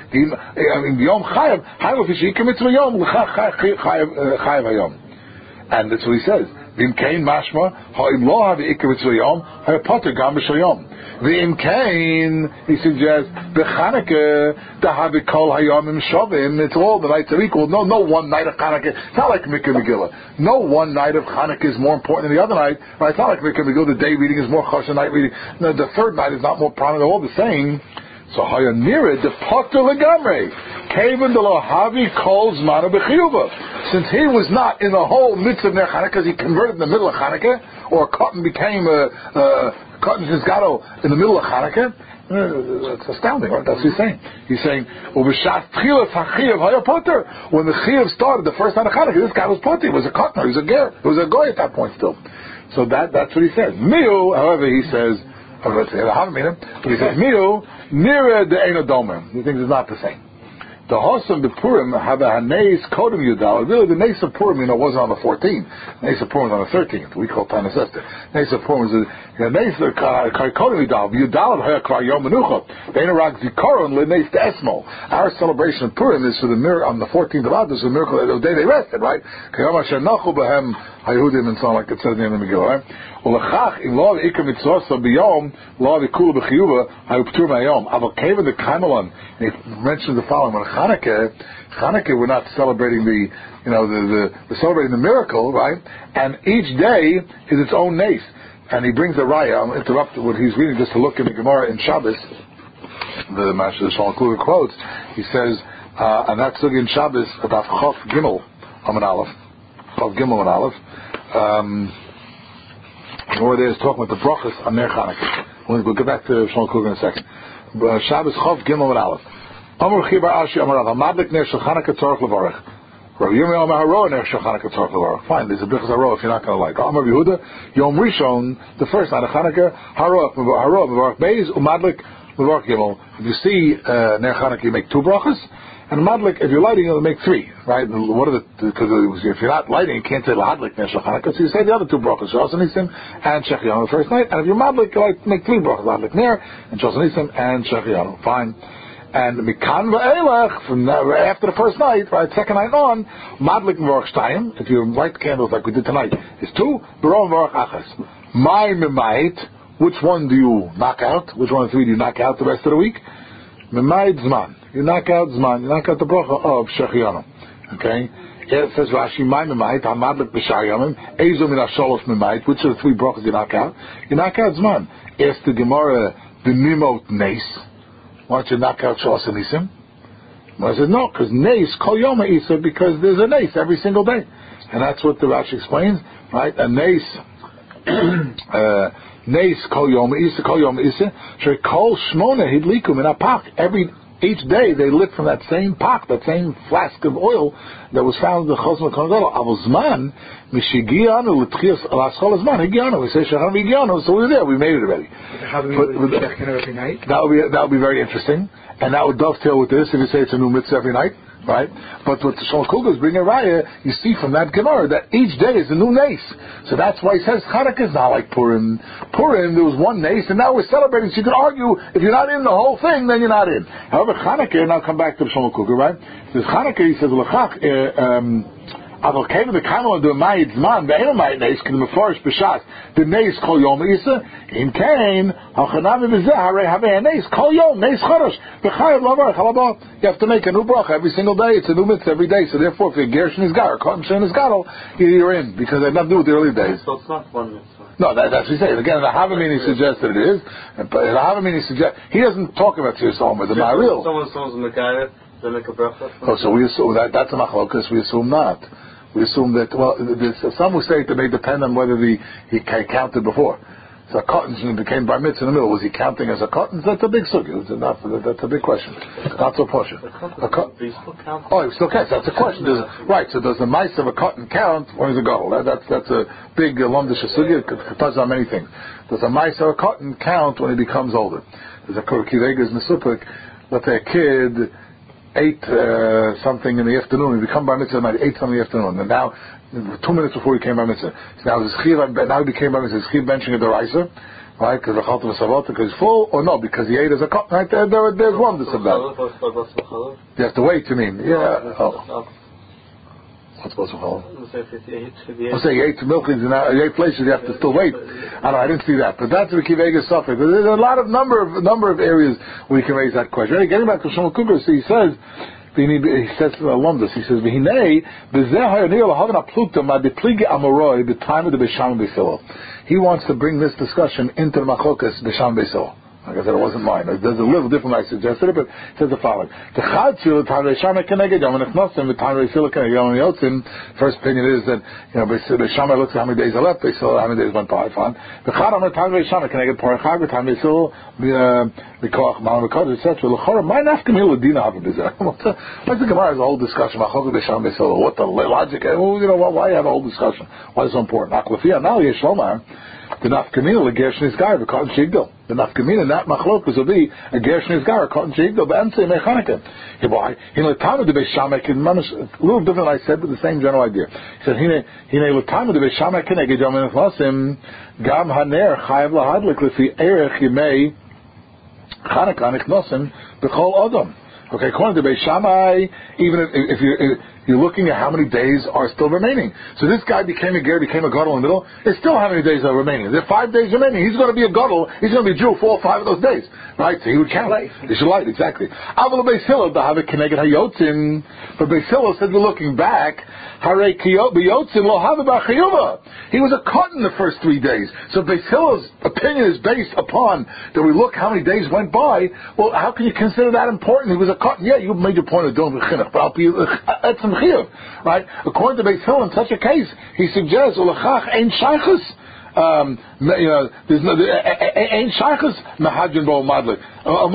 in the Yom Chayav Hayav Fish Ikar Mitzvah Yom L'Chach Chayav Chayav Hayom. And that's what he says. V'im Kain Mashma Ha'im Lo Have Ikar Mitzvah Yom Ha'im Poter Gam B'Shayom. V'im Kain, he suggests, B'Chanukah, Dahavi Kol Hayomim Shovim, it's all the nights are equal. No, no one night of Chanukah. It's not like Mikra Megillah. No one night of Chanukah is more important than the other night. Right? It's not like Mikra Megillah, the day reading is more chosh than night reading. No, the third night is not more prominent. They're all the same. So Hayanira, the Potter Legamre, Kevin de Lohavi Kol Zmana B'Chiyuva. Since he was not in the whole mitzvah of Ner Chanukah, because he converted in the middle of Chanukah, or cotton became a, a cotton Zizgato in the middle of Chanukah, It's astounding, right? That's what he's saying. He's saying, when the Chiyuv started the first time of Hanukkah, this guy was Potter. He was a Kotner. He was a Ger. He was a Goy at that point still. So that that's what he says. Miu, however, he says, but he says, Miu, nearer the Eino Domer. He thinks it's not the same. The Hossam the Purim have a Haneis Kodem Yudal. Really, the Nes of Purim, you know, wasn't on the fourteenth. Nes of Purim was on the thirteenth. We call Tanis Esther. Nes of Purim was the Nes of Kodem Yudal. Yudal Hayakvar Yom Menucha. Beinarag Zikaron LeNes Esmo. Our celebration of Purim is for the miracle on the fourteenth of Adar, the miracle the day they rested, right? Kayom Asher Nachu Behem Hayudim and so on, like it says in the Megillah, right? Ulachach in law ikam mitzvah biyom law vikula b'chiyuva hayuptur mayom. Aval kevin the kaimelon. He mentions the following: when Hanukkah, Hanukkah, we're not celebrating the, you know, the, the we're celebrating the miracle, right? And each day is its own nace. And he brings the raya. I'll interrupt what he's reading just to look in the Gemara in Shabbos. The Master Shalom Kluger quotes. He says, uh, and that's in Shabbos about Chof Gimel Amen Aleph, Chof Gimel Amen Aleph. Um, Or there is talking about the brachas on Ner Chanukah. We'll, we'll get back to Shlomo Kluger in a second. Uh, Shabbos Chov Gimel and Aleph. Amar Chibar Ashi Amar Rav Hamadlik Ner Shel Chanukah Tzorach Levarach. Rav Yirmiyah Amar Haro Ner Shel Chanukah Tzorach Levarach. Fine, there's a Brichas Haro if you're not going to like. Amar Yehuda Yom Rishon, the first night of Chanukah, Haro Haro Levarach Beis Umadlik Levarach Gimel. If you see uh, Ner Chanukah, you make two brachas. And madlik, if you're lighting, you'll make three, right? What are the? Because if you're not lighting, you can't say lahadlik ner shel Chanukah. So you say the other two brachas, Shos Nisim and Shechianu, the first night. And if you're madlik, you like make three brachas, lahadlik ner and Shos Nisim and Shechianu. Fine. And mikan va'elach from after the first night, right? Second night on, madlik v'orach shtayim. If you light candles like we did tonight, is two. B'rom v'orach achas. My mimayit. Which one do you knock out? Which one of the three do you knock out the rest of the week? Mimayit zman. You knock out Zman, you knock out the bracha of Shechianu. Okay? It says Rashi, my Mimayit, Hamadlik B'Shar Yomim, Ezo Min HaSholosh Mimayit, which of the three brachas you knock out? You knock out Zman. Ask the Gemara, B'Nimot Nes, why don't you knock out Shos Nisim? I said, no, because Nes, Kol Yom Isa, because there's a Nes every single day. And that's what the Rashi explains, right? A Nes, uh, Nes, Kol Yom Isa, Kol Yom Isa, Shei Kol Shmona Hidliku Min HaPach, every Each day they lit from that same pot, that same flask of oil that was found in the Chosma Konadol. Avozman, Mishigianu, L'tchias Alaschol Zman, Higianu. We say Shachan Higianu, so we were there, we made it already. How do we do it every night? That would be that would be very interesting, and that would dovetail with this if you say it's a new mitzvah every night, right? But what the Shlomo Kluger is bringing a raya, you see from that Gemara that each day is a new nace. So that's why he says Chanukah is not like Purim. Purim, there was one nace, and now we're celebrating. So you can argue, if you're not in the whole thing, then you're not in. However, Chanukah, now come back to the Shlomo Kluger, right? This Chanukah, he says, L'chach, um, Aval came to the Kamel and the Mayit Zman, the Eno Mayit Neis, can the Mefarish B'Shas, the Neis Kol Yom Isa, in Kain, Hachanami V'zeh, Harei Havei Neis, Kol Yom, Neis Chodesh, V'chayav Lavar, Chalabah. You have to make a new bracha every single day. It's a new mitzvah every day. So therefore, if you're Gershon is Gar, or Kohen Shen is Gadol, you're in, because they have nothing to do with the early days. So it's not one mitzvah. No, that, that's what he says. Again, the Havamini suggests that it is, but the Havamini suggests, he doesn't talk about Tzir Somer, the Ma'aril. Someone someone's Mekayah, they make a bracha. Oh, so we assume that, that's a machlokas, we assume not. We assume that, well, there's, some will say that may depend on whether the, he counted before. So a cotton became bar mitzvah in the middle. Was he counting as a cotton? That's a big sugi. That's, that's a big question. Not so portion. A co- oh, he still counts. That's a question. Does, right, so does the mice of a cotton count when he's a gadol? That, that's, that's a big lumdish sugi. It touches on many things. Does a mice of a cotton count when he becomes older? There's a kivegas mesupik. Let's say a kid ate uh, something in the afternoon. He became bar mitzvah, he ate something in the afternoon, and now two minutes before he came bar mitzvah. So now his chiv, now he became bar mitzvah. His chiv benching a deraisa, right? Because the chalta v'savot, because he's full, or no? Because he ate as a cup. Right there, there there's one that's about. You have to wait. You mean? Yeah. Oh. What's supposed to follow? I'll say you ate milk in eight places. You have to still wait. I don't know. I didn't see that, but that's the Kivega suffix. There's a lot of number of number of areas where you can raise that question. Anyway, getting back to Shlomo Kluger, so he says, he says to the alumnus, he says, he wants to bring this discussion into the Machlokas B'Sham Beisil. Like I said, it wasn't mine. There's a little different way I suggested it, but it says the following. The Chad Shil Tanrei Shama Keneged Yom Nechnosim the Tanrei Shil Keneged Yom Yotzim. First opinion is that, you know, the Shama looks at how many days are left, they still how many days went by, fine. The Chad Amar Tanrei Shama Keneged Parachag, the Tanrei Shil Mikoach Malam Mekodesh, et cetera. L'chora, my nafkamil l'dina hava b'zeh. What's the Gemara has a whole discussion about Chogeg B'Sham B'Sil. What the logic? You know, why you have a whole discussion? Why is it so important? Aklafia now Yeshlomar. The nafkamina the gershon is gar the cotton shigdal. The nafkamina not machlokas will be a gershon is gar cotton shigdal. But answer mechanike. Why? In latama the beishamek is a little different. I said, but the same general idea. He said hine hine latama the beishamek keneged yom nechnasim gam haner chayav lahadlik lefi erech yimei Chanukah nechnasim b'chol adam. Okay, according to Beis Shammai, even if, if you if you're looking at how many days are still remaining. So this guy became a ger, became a gadol in the middle. It's still how many days are remaining. There are five days remaining. He's going to be a gadol. He's going to be a Jew for all five of those days, right? So he would count. He should light exactly. Aval Beis Hillel dahavik keneged hayotzim. But Beis Hillel said, we're looking back. Harei kiyotzim lo hava b'chiyuva. He was a cut in the first three days. So Beis Hillel's opinion is based upon that we look how many days went by. Well, how can you consider that important? He was a cut. Yeah, you made your point of doing chinuch, but I'll be that's some chiyuv, right? According to Beis Hillel, in such a case, he suggests ulachach ein shaychus. Um, you know, there's no ein shaychus mahadrin bo umadlik.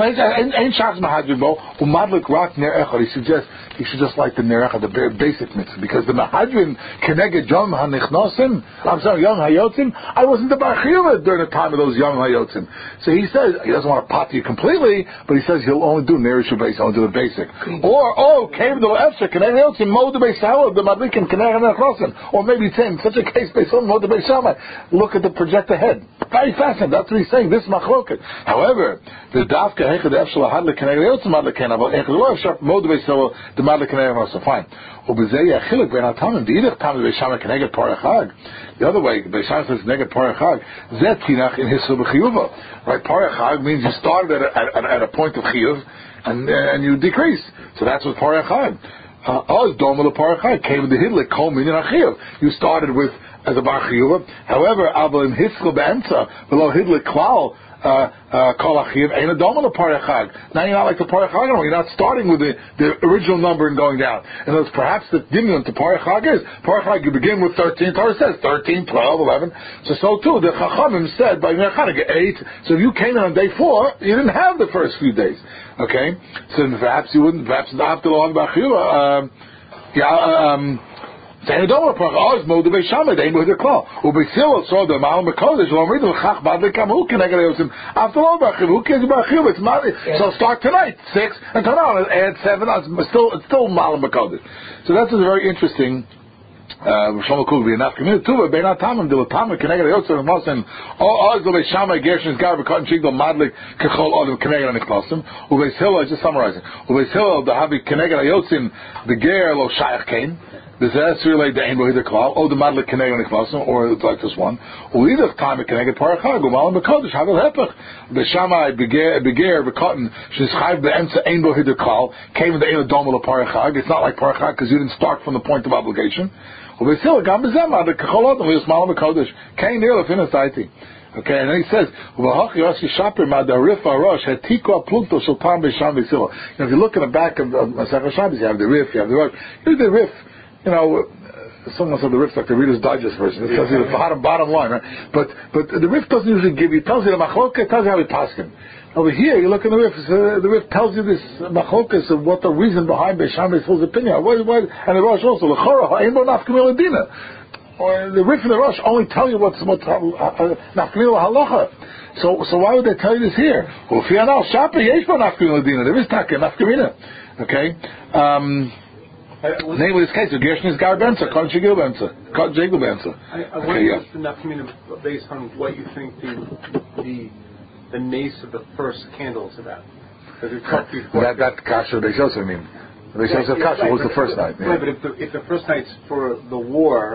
Ein shaychus mahadrin bo umadlik rak ner echad. He suggests he should just like the ner echad, the basic mitzvah, because the mahadrin keneged yom hanichnosim. I'm sorry, yom hayotzim. I wasn't the bar chiyuva during the time of those yom hayotzim. So he says he doesn't want to pot you completely, but he says he'll only do ner issue base, only do the basic. Or oh, came to the efsher keneged hayotzim mo the beis hawel the madlikim keneged hanichnosim. Or maybe it's in such a case based on mo the beis shammai. Look at the project ahead. Very fascinating. That's what he's saying. This machloket. However, the dafka hechad efshel hadle keneged hayotzim madle ken aber hechad lo efshar mo the beis hawel the madle keneged hanichnosim. Fine. Ubezei achiluk ben atamim diidich tamim beis shammai keneged parachag. The other way, beis shammai says keneged parachag. Zet tinach in hisur b'chiyuva. Right? Parachag means you started at a, at, at a point of chiyuv and uh, and you decrease. So that's what parachag. Oz domel parachag came with the hidlik kol minyan achiyuv. You started with as a bar chiyuva. However, abel in hiskul be'emtza below hidlik klal kol achiyuv ain't a domel parachag. Now you're not like the parachag anymore. You're not starting with the, the original number and going down. And those perhaps the dimion to parachag is parachag. You begin with thirteen. Torah says thirteen, twelve, eleven. So so too the chachamim said by Mechanike eight. So if you came in on day four, you didn't have the first few days. Okay, so perhaps you wouldn't. Perhaps after long bar chiyuva. Yeah. Um, After all, who cares about chiyuv? It's mal. So start tonight six and turn on add seven. It's still it's still malam b'kodesh. So that's a very interesting. Shlomo Kug be enough community too. But bein atamim the atamim keneged hayotzim masen all the beis shammai gershon is gar b'katan shigdal madlik kechol adam keneged hanichnasim. Ubeis Hillel just summarizing. Ubeis Hillel the havi keneged hayotzim the ger lo shayach kain. Does that relate to Ein Bohider Klal? Oh, the Madlik Keneged Niklasim, or like this one. Or either time it Keneged Parachag, Umalam Bekodesh, Havel Hepech. The Shammai Beger Bekotten, she's Chayv Be'emtza Ein Bohider Klal, came in the Ein Adomel Parachag. It's not like Parachag because you didn't start from the point of obligation. Or Besil Gam Bezem Madlik Kecholot, and we just Malam Bekodesh. Kain Nir Lefinas Aiti. Okay, and then he says, "V'hach Yosi Shaper Madarif Arosh Hetiko Pluto Shulpan Beisham Beisilo." If you look in the back of Masechah Shabbos, you have the Rif, you have the Rosh. Here's the Rif. You know, someone said the Rif's like the Reader's Digest version. It tells you the bottom, bottom line, right? But but the Rif doesn't usually give you. It tells you the machloka. It tells you how he paskin. Over here, you look in the Rif. Uh, the Rif tells you this machlokas of what the reason behind Beisham Beisil's opinion. What, what, and the Rosh also l'chora ha'ein bo nafkamil adina. Or the Rif and the Rosh only tell you what's what's nafkamil halacha. So so why would they tell you this here? Well, fianal shaper yesh bo nafkamil adina. There is taka nafkamina. Okay. Um, Namely, this case, the Gershon is Gar Benza, Kol Shigil Benza, Kol Shigil Benza. I, I wonder okay, if the nafkamina based on what you think the the the nace of the first candle is about. Because we talked before. That that kasha Beis Yosef, I mean, Beis Yosef kasha was the first night. Right, but if the if the first night's for the war,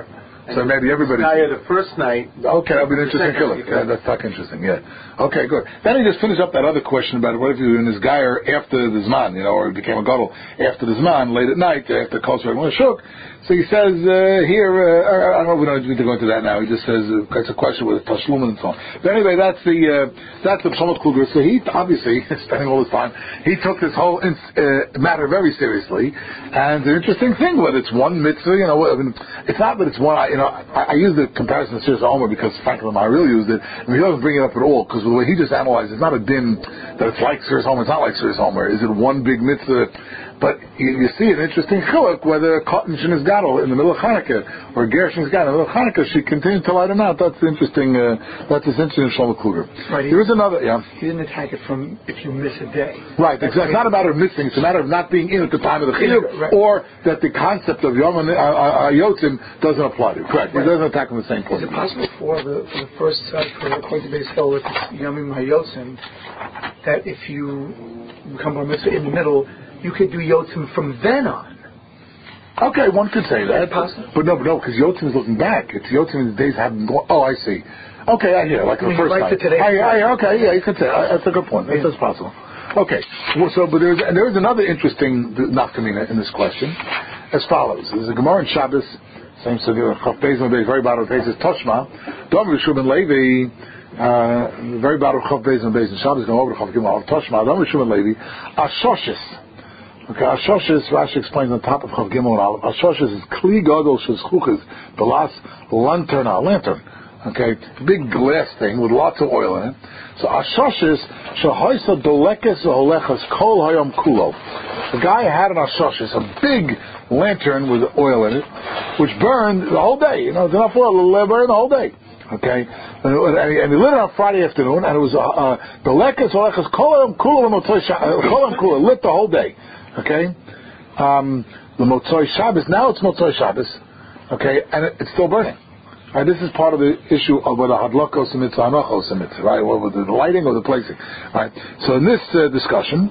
So maybe everybody. Gaia the first night. Okay, that'll be an interesting killer. Yeah, that's not interesting. Yeah. Okay, good. Then he just finished up that other question about what if you were in this Gaia after the Zman, you know, or it became a gadol after the Zman, late at night, after Kosher and Shuk. So he says uh, here, uh, I don't know if we don't need to go into that now. He just says uh, it's a question with Tashlum and so on. But anyway, that's the uh, that's the Pshamot Kluger. So he obviously spending all his time. He took this whole uh, matter very seriously, and the interesting thing, whether it's one mitzvah, you know, I mean, it's not that it's one. You know, I, I use the comparison to Sirius Omer because frankly, I really used it. I mean, he doesn't bring it up at all because the way he just analyzed, it's not a din that it's like Sirius Omer. It's not like Sirius Omer. Is it one big mitzvah? But you, you see an interesting chiluk whether Cotton is gadol in the middle of Hanukkah or Gershon's gadol in the middle of Hanukkah. She continued to light him out. That's the interesting. Uh, that's the interesting Shlomo Kluger. Right. There is another. Yeah. He didn't attack it from if you miss a day. Right. It's, it's not a matter of missing. It's a matter of not being in at the time of the chiyuv, right. Or that the concept of Yom Yotzim doesn't apply to. Correct. Right. It doesn't attack from the same point. Is it possible for the for the first side for according to Beis Hillel with Yom Yotzim that if you become bar mitzvah in the middle, you could do Yotzim from then on? Okay, one could say that. Possible? But no, but no, because Yotzim is looking back. It's Yotzim the days haven't gone. Oh, I see. Okay, I hear. Like I mean, the first like time. Today, I, I, okay, yeah, you could say. I, that's a good point. That's, yeah. that's possible. Okay, well, so but there's and there's another interesting nafkamina in this question, as follows: there's a Gemara in Shabbos, same sugya, Chaf Beis Beis, very bottom of the page is Toshma, Dom Rishub and Levi. Uh, very bottom of Chaf Beis Beis in Shabbos, going over to Chaf Gimel Toshma, Dom Rishub and Levi, Ashoshes. Okay, Ashoshes, Rashi explains on top of Chav Gimel and Aleph. Ashoshes is Kli Gadol Shezchuches, the last lantern, a lantern. Okay, big glass thing with lots of oil in it. So Ashoshes Shahoisa Dolekes Olechas Kol Hayom Kulo. The guy had an Ashoshes, a big lantern with oil in it, which burned the whole day. You know, it's enough oil to burn the whole day. Okay, and he lit it on Friday afternoon, and it was Dolekes Olechas Kol Hayom Kulo Kol Hayom Kulo lit the whole day. Okay, um, the Motzoi Shabbos. Now it's Motzoi Shabbos. Okay, and it, it's still burning. Right, this is part of the issue of whether Hadlokos mitzvah, Anachos mitzvah, right? Whether the lighting or the placing. Right. So in this uh, discussion,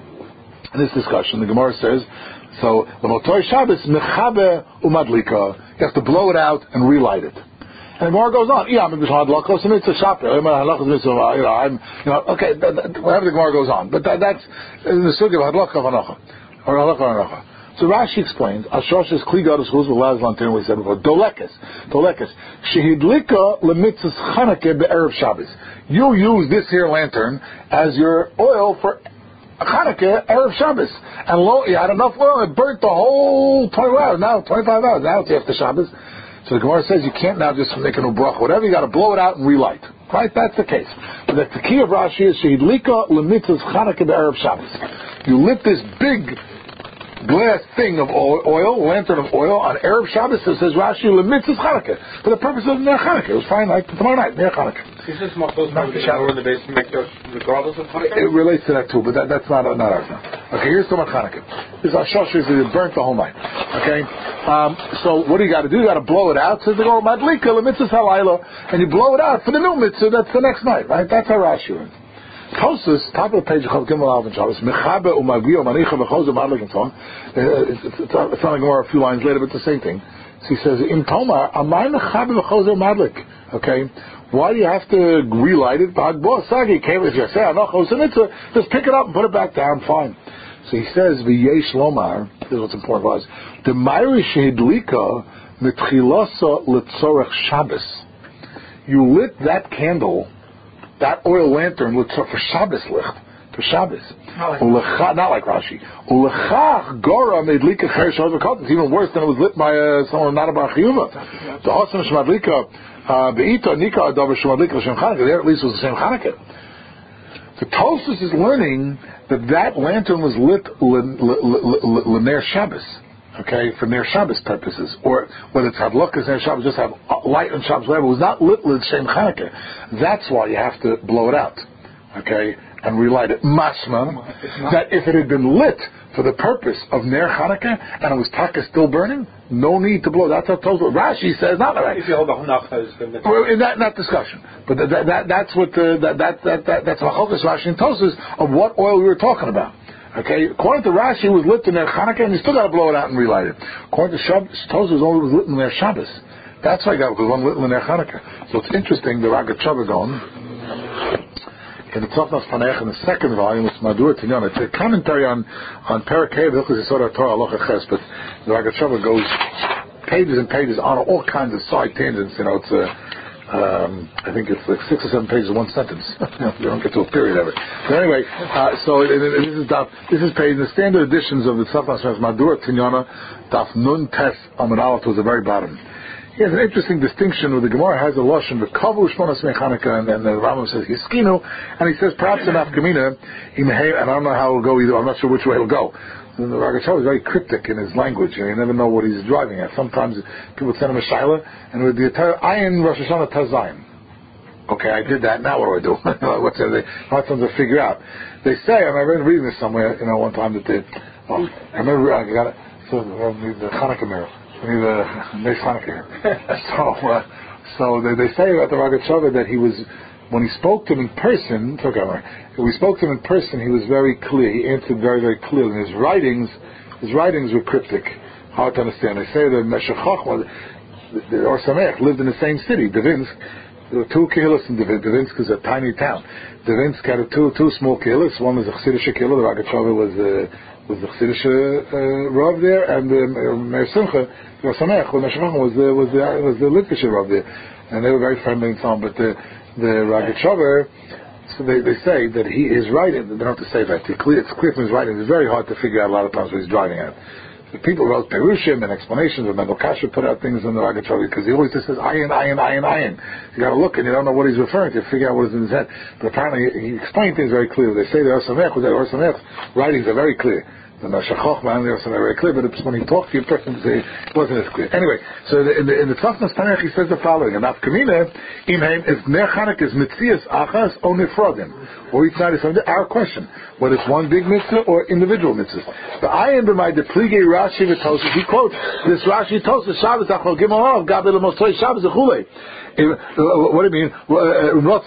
in this discussion, the Gemara says, so the Motzoi Shabbos mechabe umadlika. You have to blow it out and relight it. And the Gemara goes on. Yeah, I'm Hadlokos mitzvah shapir. Hadlokos mitzvah. You know, I'm. You know. Okay. That, that, whatever the Gemara goes on, but that, that's in the sugya of Hadlokos Anacha or Hadlokos Anacha. So Rashi explains, Ashosh is Kli Gadol Shezchuches Velaz Lantern, we said before, Dolekes, Dolekes, Shehidlika Lemitzvahs Chanukah Be'erev Shabbos. You use this here lantern as your oil for Chanukah, Erev Shabbos. And lo, you had enough oil, it burnt the whole twenty-four hours, now twenty-five hours, now it's after Shabbos. So the Gemara says you can't now just make a new bracha, whatever, you got to blow it out and relight. Right? That's the case. But the key of Rashi is Shehidlika Lemitzvahs Chanukah Be'erev Shabbos. You lit this big glass thing of oil, lantern of oil on Erev Shabbos. It says Rashi lemitzvahs Chanukah for the purpose of Ner Chanukah. It was fine like tomorrow night, Ner Chanukah. Is this Machos not the shower in the basement make those regardless of Chanukah? It relates to that too, but that, that's not not ours now. Okay, here's some of Chanukah. This Ashosh is it burnt the whole night. Okay, um, so what do you got to do? You got to blow it out. Says the Gemara Madlika lemitzvahs halayla, and you blow it out for the new mitzvah. That's the next night, right? That's how Rashi is. Tosus, top of the page of Chav Gimel Aleph and Shabbos, Mechabe Umagio Manicha Bechozer Madlik and so on. It's it's not like more a few lines later, but it's the same thing. So he says, Im Tomar Amay Mechabe Bechozer Madlik. Okay, why do you have to relight it? Boss Sagi came with you say Anachos mitzvah. Just pick it up and put it back down. Fine. So he says, V'yesh Lomar. This is what's important was the Mayri Shehidlika Mitchilasa Letzorech Shabbos. You lit that candle, that oil lantern for Shabbos licht, for Shabbos. Not like Rashi. Ulechach gora medlika cher shavad v'katan. It's even worse than it was lit by uh, someone not a bar chiyuva. The Hasam shmadlika beita nika adavar shmadlika l'shem Chanukah. There at least was the same Chanukah. The Tosfos is learning that that lantern was lit l'ner Shabbos. Okay, for Ner Shabbos purposes, or whether it's Hadlokas Ner Shabbos, just have light on Shabbos, whatever. It was not lit with Shem Chanukah. That's why you have to blow it out, okay, and relight it. Mashma, that if it had been lit for the purpose of Ner Chanukah and it was taka still burning, no need to blow. That's how Tosfos. Rashi says not right. If you hold the Hanach, well, in that, that discussion, but that, that, that's what the, that, that, that, that that's Machokas Rashi and Tosfos of what oil we were talking about. Okay, according to Rashi, it was lit in their Chanukah, and you still got to blow it out and relight it. According to Shabbos, Tosfos only was lit in their Shabbos. That's why I got it, because one little in their Chanukah. So it's interesting, the Ragachover Gaon, in the Tzofnas Panech, in the second volume, it's Madur Tinyon. It's a commentary on, on Parakeh, the Hilchos Yesod HaTorah Halacha Ches, but the Ragachover goes pages and pages on all kinds of side tangents. You know, it's a, um, I think it's like six or seven pages of one sentence. You don't get to a period of it. But anyway, uh, so it, it, this is daf, this is page, the standard editions of the Tzofnas Panech, Madur Tinyona, Daf Nun Tes Amud Aleph to the very bottom. He has an interesting distinction where the Gemara has a lashon the kavu shmonas mechaneka, and then the Rambam says hiskinu, and he says perhaps in afkamina, and I don't know how it'll go either. I'm not sure which way it'll go. And the Ragachover is very cryptic in his language. You know, you never know what he's driving at. Sometimes people send him a shaila, and with the entire ayin Rosh Hashanah Tazayin. Okay, I did that. Now what do I do? What's it? They hard something to figure out. They say, and I read reading this somewhere, you know, one time that they. Oh, I remember I got it. So the Hanukkah mirror. We need a nice Hanukkah here. so, uh, so they, they say about the Ragachover that he was, when he spoke to him in person, when we spoke to him in person, he was very clear. He answered very, very clearly. And his writings, his writings were cryptic, hard to understand. They say that Meshech Chochmah, the Or Sameach, lived in the same city, Devinsk. There were two kehillas in Devinsk. Devinsk is a tiny town. Devinsk had a two two small kehillas. One was a Chassidish kehillah. The Ragachover was a was the Chassidish uh, Rav there, and uh, Meir Simcha, the Samech, when Meshech was the was the was the Litvish Rav there, and they were very friendly and so on. But the the Ragachover, so they, they say that he is writing. They don't have to say that. It's clear, it's clear from his writing. It's very hard to figure out a lot of times what he's driving at. The people wrote perushim and explanations. But Mendel Kasher put out things in the Ragachover because he always just says ayin, ayin, ayin, ayin. You got to look and you don't know what he's referring to. Figure out what is in his head. But apparently he explained things very clearly. They say the Or Sameach was that Or Sameach writings are very clear. The Meshech Chochmah and the Or Sameach are very clear, but it's when he talked to you, person it wasn't as clear. Anyway, so the, in the in the Tzofnas Panech he says the following: and Afkamina imheim if Ner Chanukah is mitzias achas or nifrodim, or each night is something. Our question: whether it's one big mitzvah or individual mitzvahs. The ayin b'may deplige Rashi v'Tosas. He quotes this Rashi Tosas Shabbos achol gimel av gabe l'motzei Shabbos echulei. What do you mean? It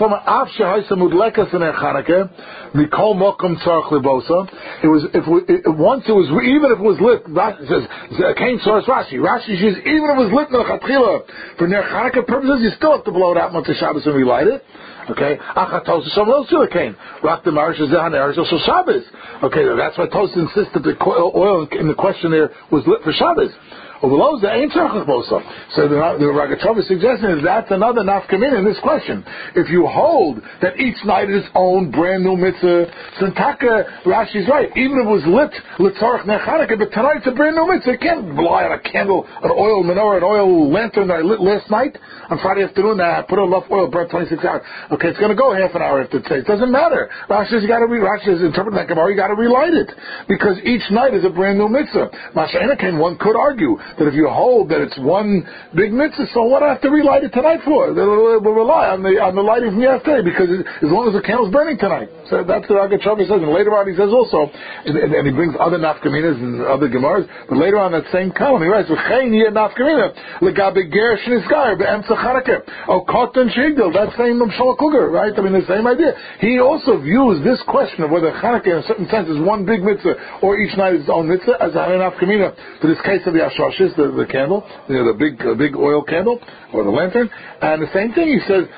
was if we, it, once it was even if it was lit. Rashi says Cain source Rashi. Rashi says even if it was lit melchatchila for Ner Chanukah purposes, you still have to blow it out once the Shabbos and relight it. Okay, achatos someone else to the Cain. Rock the marish is on there, so Shabbos. Okay, that's why Tosas insists that the oil in the question there was lit for Shabbos. So the, the Ragachover suggesting is that's another nafkamin in this question. If you hold that each night is its own brand new mitzvah, Santaka Rashi's right. Even if it was lit litzarach Ner Chanukah, but tonight it's a brand new mitzvah. You can't rely on a candle, an oil menorah, an oil lantern that I lit last night on Friday afternoon. That I put enough oil, burned twenty-six hours. Okay, it's going to go half an hour after today. It doesn't matter. Rashi's got to re. Rashi's interpreting that Gemara. You got to relight it because each night is a brand new mitzvah. Masha Enakin, one could argue that if you hold that it's one big mitzvah, so what do I have to relight it tonight for? We'll rely on the on the lighting from yesterday because it, as long as the candle's burning tonight. So that's what Ragachover says. And later on he says also, and, and, and he brings other nafkaminas and other gemaras, but later on that same column he writes, V'chein yeh nafkamina, legabe ger shenizgar, be'emtza Chanukah, o koton shigdil, that same Shlomo Kluger, right? I mean, the same idea. He also views this question of whether Chanukah in a certain sense is one big mitzvah or each night is its own mitzvah as a nafkamina for this case of the Ashoshes, the the candle, you know, the big uh, big oil candle or the lantern, and the same thing he says.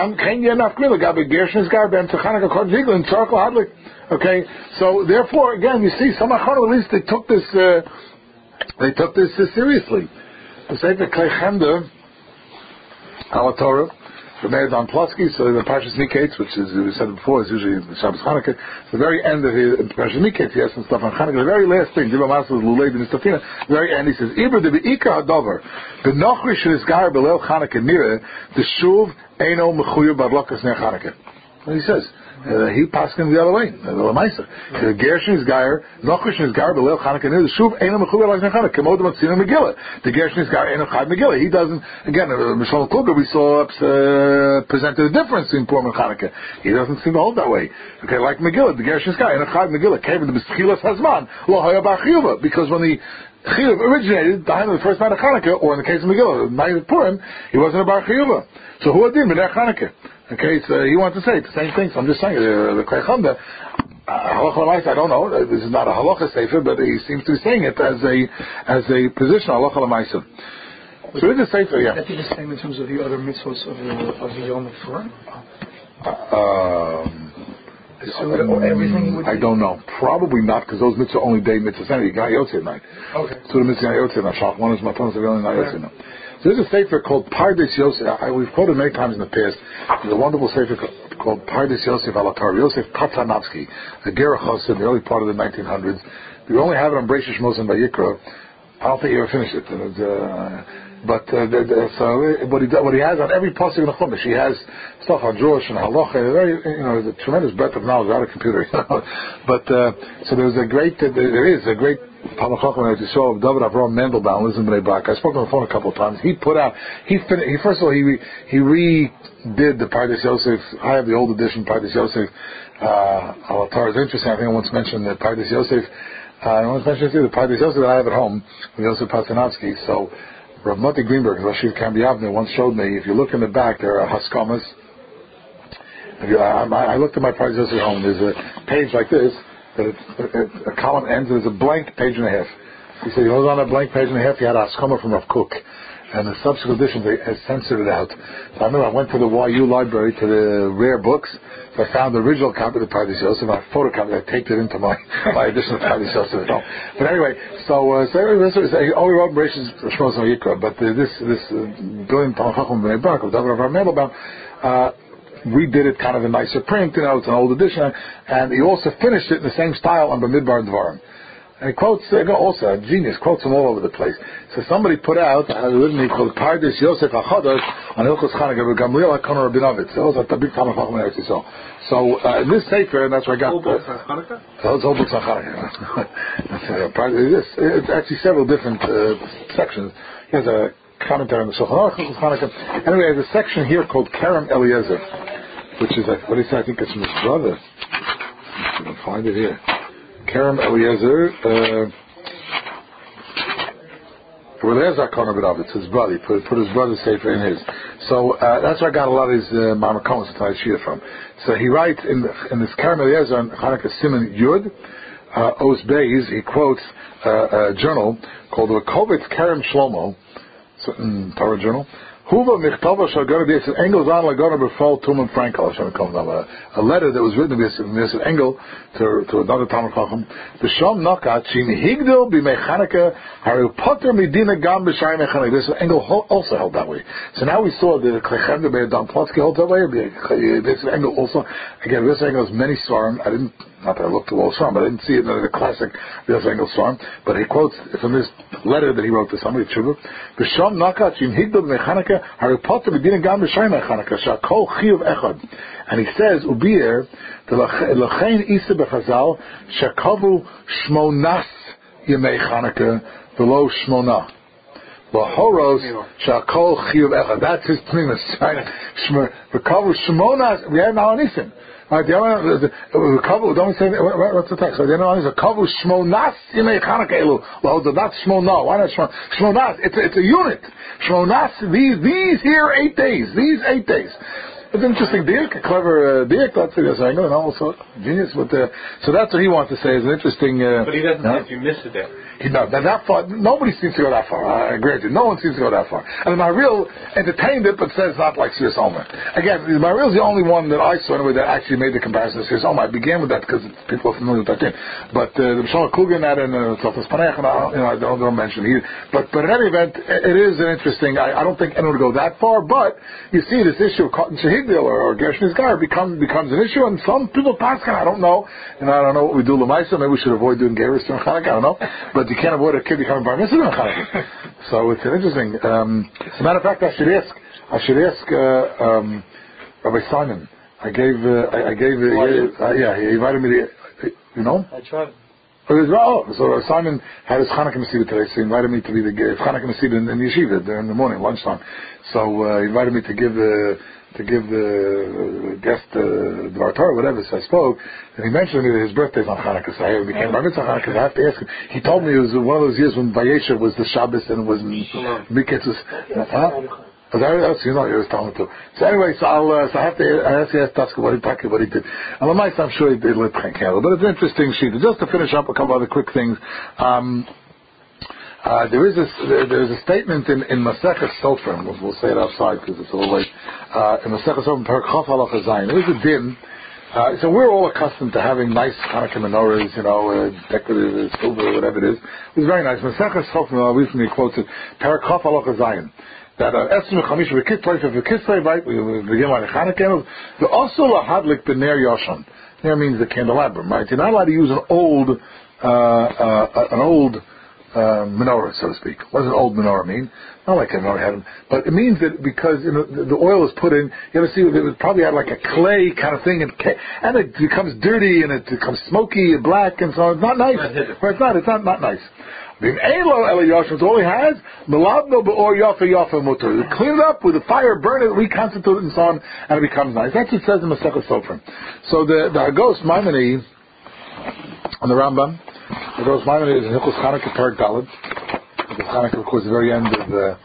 Okay, so therefore, again, you see, some Acharonim, at least they took this, uh, they took this uh, seriously. The Sefer Klei Chemda, Al Torah. The Meir Don Plosky, so the Parshas Miketz, which is, we said before, is usually the Shabbos Chanukah. The very end of the Parshas Miketz, he has some stuff on Chanukah. The very last thing, Diba Masas Lulei B'Nistafina, the very end, he says, Ibra de Be'ika Hadover, B'nochri Shenizgar B'Leil Chanukah Nira, the Shuv Eino Mechuyer Badlokas Ner Chanukah. What he says. Uh, he passed him the other way. The Lamaisa. The Gershon is Gair, Nochish is Gair, Belel Chanukah, the Shuv, Eino Mechuyer Like Chanukah, Kemod Matzina Megillah. The Gershon is Gair, Eino Chad Megillah. He doesn't, again, uh, Shlomo Kluger, we saw, uh, presented a difference in Purim and Chanukah. He doesn't seem to hold that way. Okay, like Megillah, the Gershon is Gair, Eino Chad Megillah, Kevin, the Beschilas Hazman, Lo Haya Bar Chiyuva, because when the Chiyuv originated, behind the first night of Chanukah, or in the case of Megillah, the night of Purim, he wasn't a Bar Chiyuva. So who adin b'ner Chanukah? Okay, so he wants to say the same thing. So I'm just saying the Klei Chemda, halacha l'maisa. I don't know. This is not a halacha sefer, but he seems to be saying it as a as a position halacha l'maisa. Would So it is safer, yeah. Would that be the same in terms of the other mitzvahs of the of the Yom Kippur? Um, So um, everything would be... I don't know. Probably not, because those mitzvahs are only day mitzvahs. You got Yotzei night. Okay. So the mitzvah Yotzei night. Shach one is Matanos Avilan and Yotzei night. So there's a sefer called Pardes Yosef. I, we've quoted many times in the past. There's a wonderful sefer called Pardes Yosef Alatar. Yosef Katsanavsky, a Gerach Chassid in the early part of the nineteen hundreds. We only have it on Breishish Moshe and Vayikra. I don't think he ever finished it. And it's, uh, But uh, the, the, so what he what he has on every pasuk in the Chumash, he has stuff on Jewish and Halacha. Very, you know, there's a tremendous breadth of knowledge without a computer. You know? But uh, so there's a great, uh, there is a great Talmud Chacham that you saw of David Avram Mendelbaum, lives in Bnei Brak. I spoke on the phone a couple of times. He put out, he fin- he first of all he re, he redid the Pardes Yosef. I have the old edition Pardes Yosef. Uh, Alatar is interesting. I think I once mentioned the Pardes Yosef. Uh, I once mentioned the Pardes Yosef that I have at home with Yosef Patsanovsky. So. Rav Moti Greenberg, Rashiv Kambiavne, once showed me, if you look in the back, there are haskamas. I, I looked at my Pardes Yosef at home. There's a page like this, that it's, it, a column ends, and there's a blank page and a half. He said, he was on a blank page and a half, he had a haskama from Rav Kook. And the subsequent editions, they have censored it out. So I remember I went to the Y U library, to the rare books, so I found the original copy of the Pardes Yosef, and I photocopied it, I taped it into my, my edition of Pardes Yosef at home. But anyway, so, uh, so this was, he only wrote Bereshit Shmos Vayikra, but uh, this, this, uh, brilliant Talmud Chacham Bnei Brak, of David Avram Mendelbaum, uh, redid it kind of a nicer print, you know, it's an old edition, and he also finished it in the same style on Bamidbar Dvarim. And he quotes, uh, also a genius, quotes them all over the place. So somebody put out a litany called Pardes Yosef HaChadosh on Hilchos Chanukah with Gamliel HaKoner Rabinovitz. That was a big Talmud Chacham in Eretz Yisrael. So uh, in this sefer, and that's where I got. Whole books on Chanukah? Those whole books on Chanukah. It's actually several different uh, sections. He has a commentary on the Shulchan Aruch of Chanukah. Anyway, there's a section here called Kerem Eliezer, which is a, what do you say? I think it's from his brother. I can find it here. Kerem Eliezer, uh, Eliezer Konar it's his brother. He put, put his brother's sefer in his. So uh, that's where I got a lot of his uh, Marmakomas and Taishia from. So he writes in, the, in this Kerem Eliezer on Chanukah Siman Yud, uh, Os Beis, he quotes uh, a journal called the Kovitz Kerem Shlomo, certain Torah journal. Huva Michtova Shagona Bias Engels on Lagona Befall Tuman Frankel a letter that was written to Mister Engel to to another Talmud Chacham. The Shom Nakat Shim Higdil B'Mechaneka Haril Potter Medina Gam B'Shai Mechaneka. This Engel also held that way. So now we saw the Klechem the Be'er Don Plotsky held that way. This Engel also again. This Engel has many svarim. I didn't. Not that I looked at all svarim, but I didn't see it in the classic This Engel svarim. But he quotes from this letter that he wrote to somebody. The Shom Nakat Shim Higdil B'Mechaneka. And he says, Ubir, the Lachain Isa Bechazal, Shakavu Shmonas Yemei Chanukah, below Shmona. Lahoros, Shakol Chiyuv Echad. That's his primus, right? Shakavu Shmonas, we have now an Isim. Right, the other, the, the kavu, don't say, what, what's the text? So the other one is a kavu shmonas yemei Chanukah elu. Well, not shmona. Why not shmona? Shmonas, it's a, it's a unit. Shmonas, these, these here eight days. These eight days. It's an interesting diak, a clever uh, diak, that's it, and also genius. But, uh, so that's what he wants to say is an interesting... Uh, but he doesn't uh, say if you miss it there. He does. That, that far, nobody seems to go that far. I agree with you. No one seems to go that far. And Maharil entertained it, but says not like Sirius Omer. Again, Maharil's the only one that I saw anyway that actually made the comparison to Sirius Omer. I began with that because people are familiar with that thing. But uh, the B'Shalom Klugen had in uh, Tzofas Panech, and I, you know, I don't, don't mention it. But, but in any event, it is an interesting, I, I don't think anyone would go that far, but you see this issue of Cotton Shahidil or, or Gershon Isgar become, becomes an issue, and some people pass I don't know, and I don't know what we do Lamaisa. Maybe we should avoid doing Geras during Chanukah, I don't know. But you can't avoid a kid becoming Bar Mitzvah during Chanukah. So it's an interesting. Um, as a matter of fact, I should ask, I should ask uh, um, Rabbi Simon. I gave, uh, I, I gave, uh, uh, yeah, he invited me to, you know? I tried. Oh, so Simon had his Chanukah Mesidah today, so he invited me to be the Chanukah Mesidah in, in Yeshiva during the morning, lunchtime. So uh, he invited me to give the to give the guest uh, Dvar Torah, whatever. So I spoke, and he mentioned to me that his birthday's on Chanukah. So I became Bar Mitzvah Chanukah. I have to ask him. He told me it was one of those years when Vayeshev was the Shabbos and it was Miketz was. Huh? Oh, that's, you know, he was telling me too. So anyway, so I'll, uh, so I have to, I have to ask Taska what he, what he did. And I'm sure he did lit candle, but it's an interesting sheet. Just to finish up a couple other quick things. Um, Uh, there is a there, there's a statement in in Maseches Sofrim. We'll, we'll say it outside because it's a little late. Uh, in Maseches Sofrim, Perek Chaf Halacha Zayin, there is a din. Uh, so we're all accustomed to having nice Hanukkah menorahs, you know, uh, decorative, silver, whatever it is. It was very nice. Maseches Sofrim, I recently quoted Perek Chaf Halacha Zayin. That Esrim Chamish v'Kislei v'Kislei, right? We begin like Hanukkah candles. The also lahadlik b'ner yoshan. Ner means the candelabrum, right? You're not allowed to use an old, uh, uh, an old uh, menorah, so to speak. What does an old menorah mean? Not like a menorah had them, but it means that because you know the, the oil is put in, you ever see it was probably had like a clay kind of thing, and and it becomes dirty and it becomes smoky and black and so on. It's not nice. Or it's not. It's not not nice. All he has, clean it up with the fire, burn it, reconstitute it, and so on, and it becomes nice. That's what it says in Maseches Sofrim. So the the Agos Maimoni on the Rambam, the Agos Maimoni is in Hilchos Chanukah Perek Daled. Hilchos Chanukah, of course, the very end of the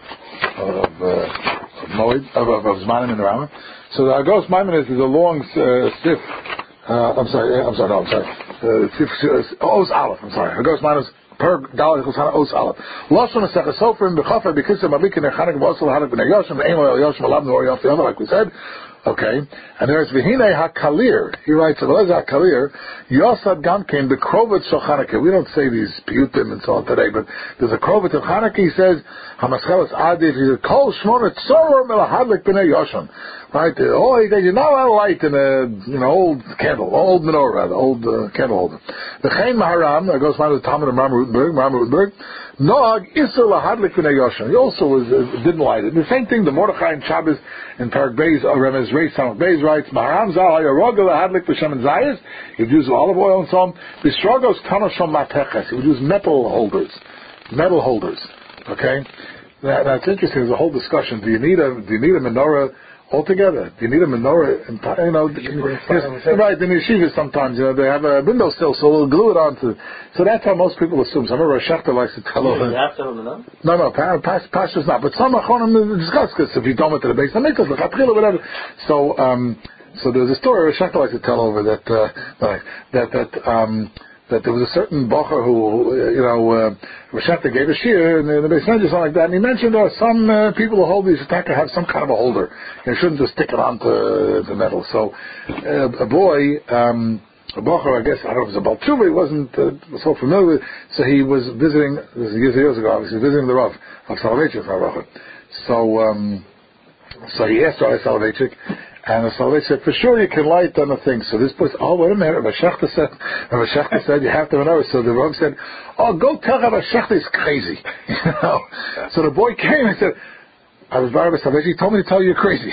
of uh, of Moed of of, of Zmanim in the Rambam. So the Agos Maimoni is a long uh, sif. Uh, I'm sorry. I'm sorry. No, I'm sorry. Uh, sif uh, Os Aleph. I'm sorry. Agos Maimoni. Per Daled Chosana Os Aleph. Lashon Maseches Sofrim b'Chafer b'Kisei Madlikin Echanuk v'Osel Hadak b'Nei Yoshim v'Ein Lo Yoshim Alab Nor Yof the other, like we said. Okay, and there's V'Hinei HaKalir. He writes, "Well, HaKalir Yosad Gamkein b'Krovet Shel Chanukah." We don't say these piyutim and so on today, but there's a Krovet of Chanukah. He says Hamascheles Adif. He says Kol Shmona Tzoror Melahadlik b'Nei Yoshim. Right? Oh, he says you're not allowed to light in a you know old candle, old menorah, rather, old uh, candle holder. The Chaim Maharam, that goes by the Talmud of Ram Rutenberg, Ram Rutenberg. Nog Isser Lahadlik b'Nei Yoshim. He also was uh, didn't light it. The same thing. The Mordechai and Shabbos in Perek Beis, or Remez Reis Samach Beis writes, Maharam Zal Hayarogel Lahadlik b'Shem and Zayis. He would use olive oil and so on. B'Strogos Tanoshom Mateches. He would use metal holders, metal holders. Okay, that, that's interesting. There's a whole discussion. Do you need a do you need a menorah altogether? Do you need a menorah? In, you know, yes, right. In yeshivas sometimes, you know, they have a windowsill, so we'll glue it onto. So that's how most people assume. So I remember Shechter likes to tell over. You have to have a menorah? No, no, pastors not. But some Achonim discuss this. If you don't want to the base, make us look or whatever. So, um, so there's a story Shechter likes to tell over that uh, that that um. that there was a certain bocher who, you know, uh, Rasheta gave a shiur in the, the basement or something like that, and he mentioned there are some uh, people who hold these attacker have some kind of a holder. You shouldn't just stick it onto the metal. So uh, a boy, um, a bocher, I guess, I don't know if it was a Balchuva, he wasn't uh, so familiar with, so he was visiting, this is years years ago, obviously, visiting the Rav of Soloveitchik. So, um, so he asked Rav Soloveitchik, and the Soloveitchik said, for sure you can light on the thing. So this boy said, oh, wait a minute. Rabbi Shechter said, Rabbi Shechter said, you have to know. So the Rav said, oh, go tell Rabbi Shechter he's crazy. You know? So the boy came and said, I was by Rabbi Soloveitchik, he told me to tell you you're crazy.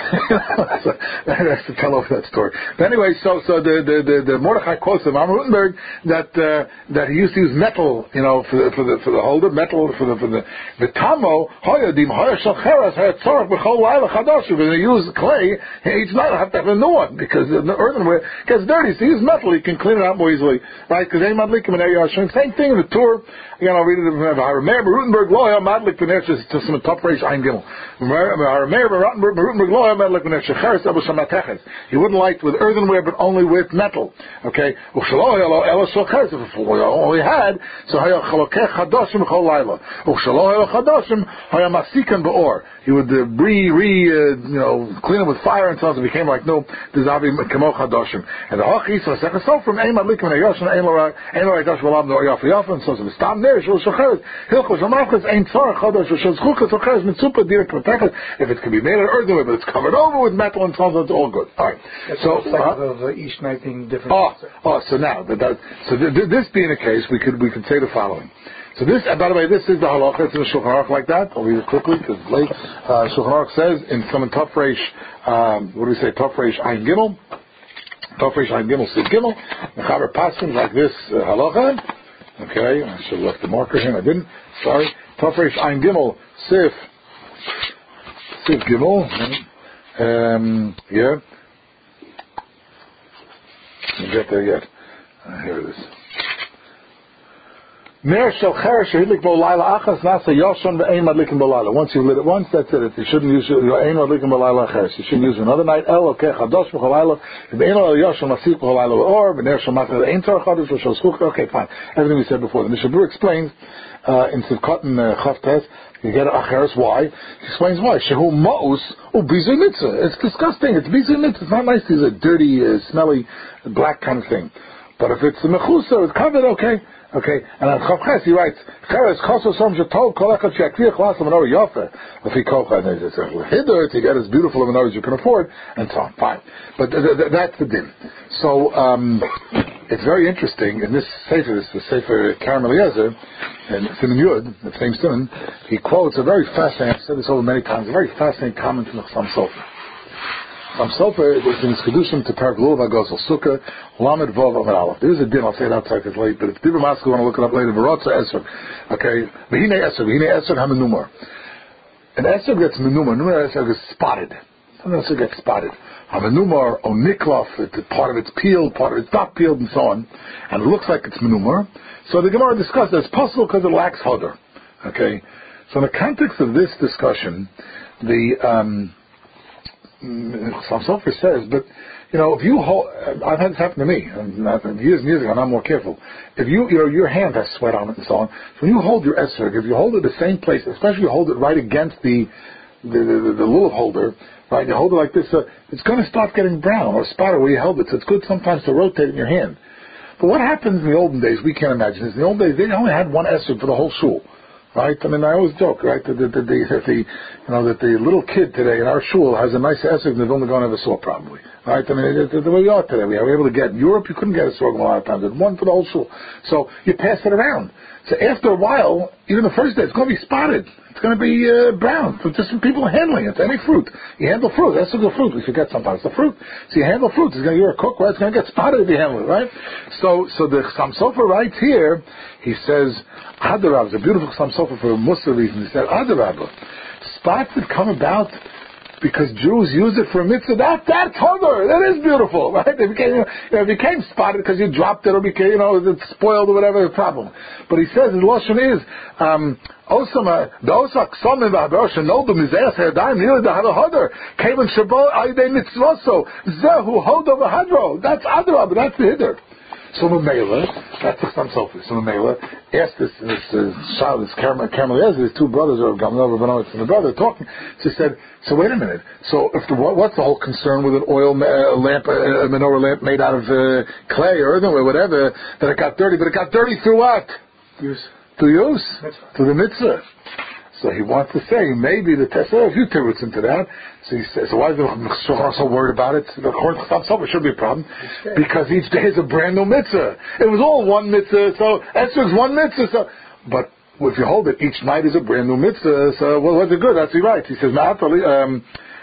So that has to tell over that story. But anyway, so so the the the, the Mordechai quotes of Amar Rutenberg that uh, that he used to use metal, you know, for the for the for the holder, metal for the for the the tamo hoyadim hoya shalcheras hayat tzorach b'chol laila chadash. When they use clay, each night I have to have a new one because the earthenware gets dirty. So use metal, you can clean it out more easily, right? Because they madlikim in Eryashim. Same thing in the tour. Again, I'll read it. I remember Rutenberg loya madlik v'nershis to some top race ein gimel. He wouldn't light with earthenware, but only with metal. Okay, all he had. So he would uh, re, re, uh, you know, clean it with fire and so on. It became like no, this avi kemo chadoshim. And the hachis was second so from ein madlik and yoshin ein lo ein lo yadash v'lav no yaf yaf and so on. The stam there shul shachar hilchos amachos ein tzar chadosh shul zchukos chachar mitzupa direk protected. If it can be made of earthenware, but it's covered over with metal and so on, it's all good. All right. That's so uh, of uh, each night being different. Oh, oh. So now that, that so th- th- this being the case, we could we could say the following. So this, uh, by the way, this is the halacha. It's in the Shulchan Aruch like that. I'll read it quickly because it's late. Uh, Shulchan Aruch says in some in Tov Reish, um, what do we say? Tov Reish Ein Gimel. Tov Reish Ein Gimel Sid Gimel. Mechaber Paskin like this uh, halacha. Okay, I should have left the marker here. I didn't. Sorry. Tov Reish Ein Gimel Sif. Sif Gimel. Um, yeah. Didn't get there yet. Uh, here it is. Ner shel cheresh hidlik bo laila achas nasa yoshon ve'ein madlikin bo laila. Once you've lit it once, that's it. You shouldn't use your ein madlikin bo laila cheresh. You shouldn't use it another night. El okay chadosh b'chol laila. Ve'ein el yoshon masik b'chol laila or v'ner shel machal ein tzor chadosh v'shel schuk. Okay, fine. Everything we said before. The Mishnah Berurah explains uh, in Sivkot and uh, Chavtes. You get acheres. Why? He explains why. Shehu ma'us u bizei mitzvah. It's disgusting. It's bizei mitzvah. It's not nice. It's a dirty, uh, smelly, black kind of thing. But if it's a mechusa, it's covered. Okay. Okay, and on Chavches he writes, "Cheres kosos som shetov kol echad she'akriach las menorah yofe." If he kocha, and it's a hiddur to get as beautiful a menorah as you can afford, and so on. Fine, but th- th- that's the din. So um, it's very interesting in this sefer, this the sefer Kerem Eliezer, and Siman Yud, the same Siman, he quotes a very fascinating. I've said this over many times. A very fascinating comment from the Chassam Sofer. Chassam Sofer is in his Kedushim to Perek Lulav HaGosel Sukkah Lamed Vov Amud Aleph. There is a din. I'll say it outside because it's late. But if Dibur Maskell want to look it up later, Barotza Esrog. Okay, V'hine Esrog, V'hine Esrog HaMenumar. An Esrog gets Menumar. Menumar Esrog is spotted. Something Esrog gets spotted. HaMenumar or Niklaf, part of it's peeled, part of it's not peeled, and so on. And it looks like it's Menumar. So the Gemara discussed that it's possible because it lacks hodor. Okay, so in the context of this discussion, the um, Chassam Sofer says, but you know, if you hold, I've had this happen to me years and years ago, and I'm more careful. If you, you know, your hand has sweat on it and so on. So when you hold your esrog, if you hold it the same place, especially you hold it right against the the the, the lulav holder, right? You hold it like this, uh, it's going to start getting brown or spotted where you held it. So it's good sometimes to rotate in your hand. But what happens in the olden days? We can't imagine this. In the old days, they only had one esrog for the whole shul. Right? I mean, I always joke, right, that the, the, the, that the, you know, that the little kid today in our shul has a nice esrog and they've only gone to have a saw, probably. Right? I mean, it, it, the way we are today, we are able to get, in Europe, you couldn't get a saw a lot of times. There's one for the whole shul. So you pass it around. So after a while, even the first day, it's going to be spotted. It's going to be uh, brown. So just from people handling it. Any fruit. You handle fruit. That's a good fruit. We forget sometimes. The fruit. So you handle fruit. It's going to, you're a cook, right? It's going to get spotted if you handle it, right? So, so the Chassam Sofer writes here, he says, Adarab, it's a beautiful Chassam Sofer for a Musar reason. He said, Adarab, spots that come about because Jews use it for a mitzvah, that, that's hodor. That is beautiful, right? It became, you know, it became spotted because you dropped it or became, you know, it's spoiled or whatever the problem. But he says, his Lashon is, um, Osama, the Osak Somim V'Haber Shenodu Mizeh Ha'adayim Nili D'Hada Hodor Kevin Shabo Aydei Mitzvoso Zehu Hodor V'Hadro. That's Adrab, that's the Hiddur. So Mamela, that's the Chassam Sofer. So Mamela asked this this child, this Kerem Eliezer, his two brothers are coming over, and the brother talking. So he said, "So wait a minute. So if the, what, what's the whole concern with an oil uh, lamp, uh, a menorah lamp made out of uh, clay or earthenware, whatever, that it got dirty? But it got dirty through what? Use. Through use, Mitzvah. through the mitzvah." So he wants to say maybe the test. There are a few tiruts into that. So he says, so why is the Mechshor so worried about it? According to Chassam Sofer, it should be a problem because each day is a brand new mitzvah. It was all one mitzvah, so Esrog's one mitzvah. So, but if you hold it, each night is a brand new mitzvah. So, well, what's it good? That's he right. He says, um,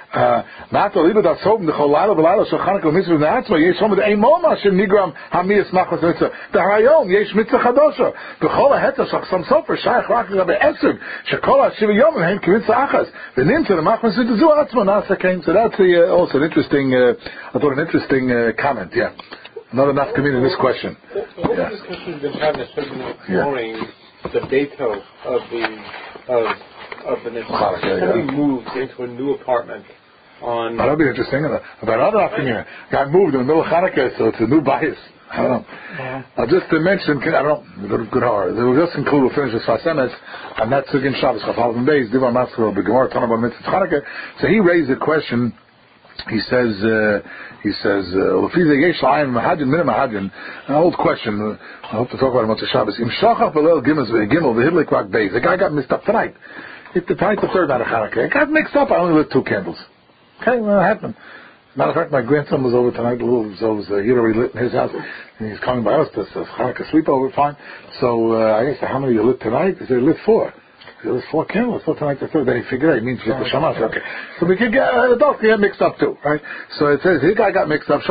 Ma'at aliba dasob necholaila v'laila shel Chanukah mitzvah na'atzma yesh homad ein moma shel nigram hamiyas machas mitzvah da'hayom yesh mitzvah chadosha b'chol ha'hetza shel Chassam Sofer shayach rak l'gabe esrog shekol ha'shiva yom hem k'mitzvah achas v'nimtza l'machmas v'tzu atzma na'asa kain. So that's the, uh, also an interesting, uh, I thought an interesting uh, comment. Yeah, not enough coming in this question. The, the whole yeah. discussion has been having, especially this yeah. morning, the Beto of the of of the next. Yeah, yeah. Somebody moved into a new apartment. On that'll be interesting. About another afternoon, guy moved in the middle of Hanukkah, so it's a new bias. I don't know. Yeah. I'll just to mention, I don't know, good, good hour. We'll just conclude, we'll finish this Fasemes, and that's again Shabbos, Chafalvim Beis, Divar Maskell, B'Gemara, Tanabah, Mitzvah, Hanukkah. So he raised a question. He says, uh, he says, an old question. I hope to talk about it on Shabbos. Im Shachach B'Leil Gimel V'Hidlik Rak Beis. The guy got mixed up tonight. It's the tonight, the third night of Hanukkah. It got mixed up. I only lit two candles. Okay, well, that happened. Matter of fact, my grandson was over tonight. The little so was uh, he already lit in his house, and he's coming by us to uh, Hanukkah sleepover. Fine. So uh, I asked him, how many you lit tonight? He said, lit four. He lit four candles. So tonight the third. Then he figured out. It means just the shamash. Okay. So we could get uh, the adults get mixed up too, right? So it says his guy got mixed up.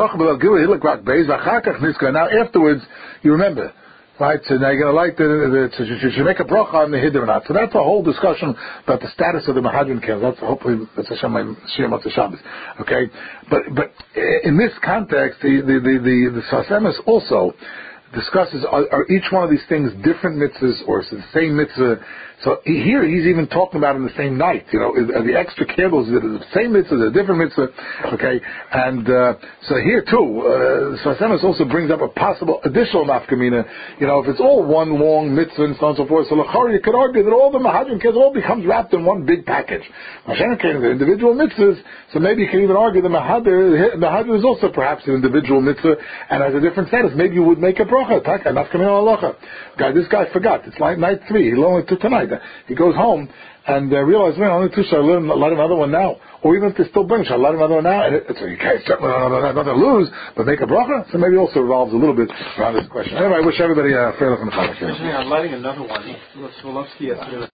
Now afterwards, you remember. Right, so now you're going to like the, the, the you should make a bracha on the hiddur or not. So that's a whole discussion about the status of the Mahadran candles. That's hopefully that's a Shem Shiyam Shabbos. Okay, but but in this context, the the the the, the Sasemis also discusses are, are each one of these things different mitzvahs or is it the same mitzvah. So he, here he's even talking about in the same night. You know, the extra candles, the same mitzvah, the different mitzvah. Okay, and uh, so here too, uh, Sfas Emes also brings up a possible additional nafkamina. You know, if it's all one long mitzvah and so on and so forth, so l'chari you could argue that all the mahadrim candles all becomes wrapped in one big package. Hashem came the individual mitzvahs, so maybe you can even argue the mahadir, the mahadir is also perhaps an individual mitzvah and has a different status. Maybe you would make a bracha, taka nafkamina halacha. Guy, this guy forgot. It's like night three. He only took tonight. He goes home and uh, realizes, man, only two, should I let him light another one now? Or even if they're still burning, should I light another one now? And it, so you can't certainly not to lose, but make a bracha? So maybe also revolves a little bit around this question. Anyway, I wish everybody a uh, fair enough. I'm lighting another one.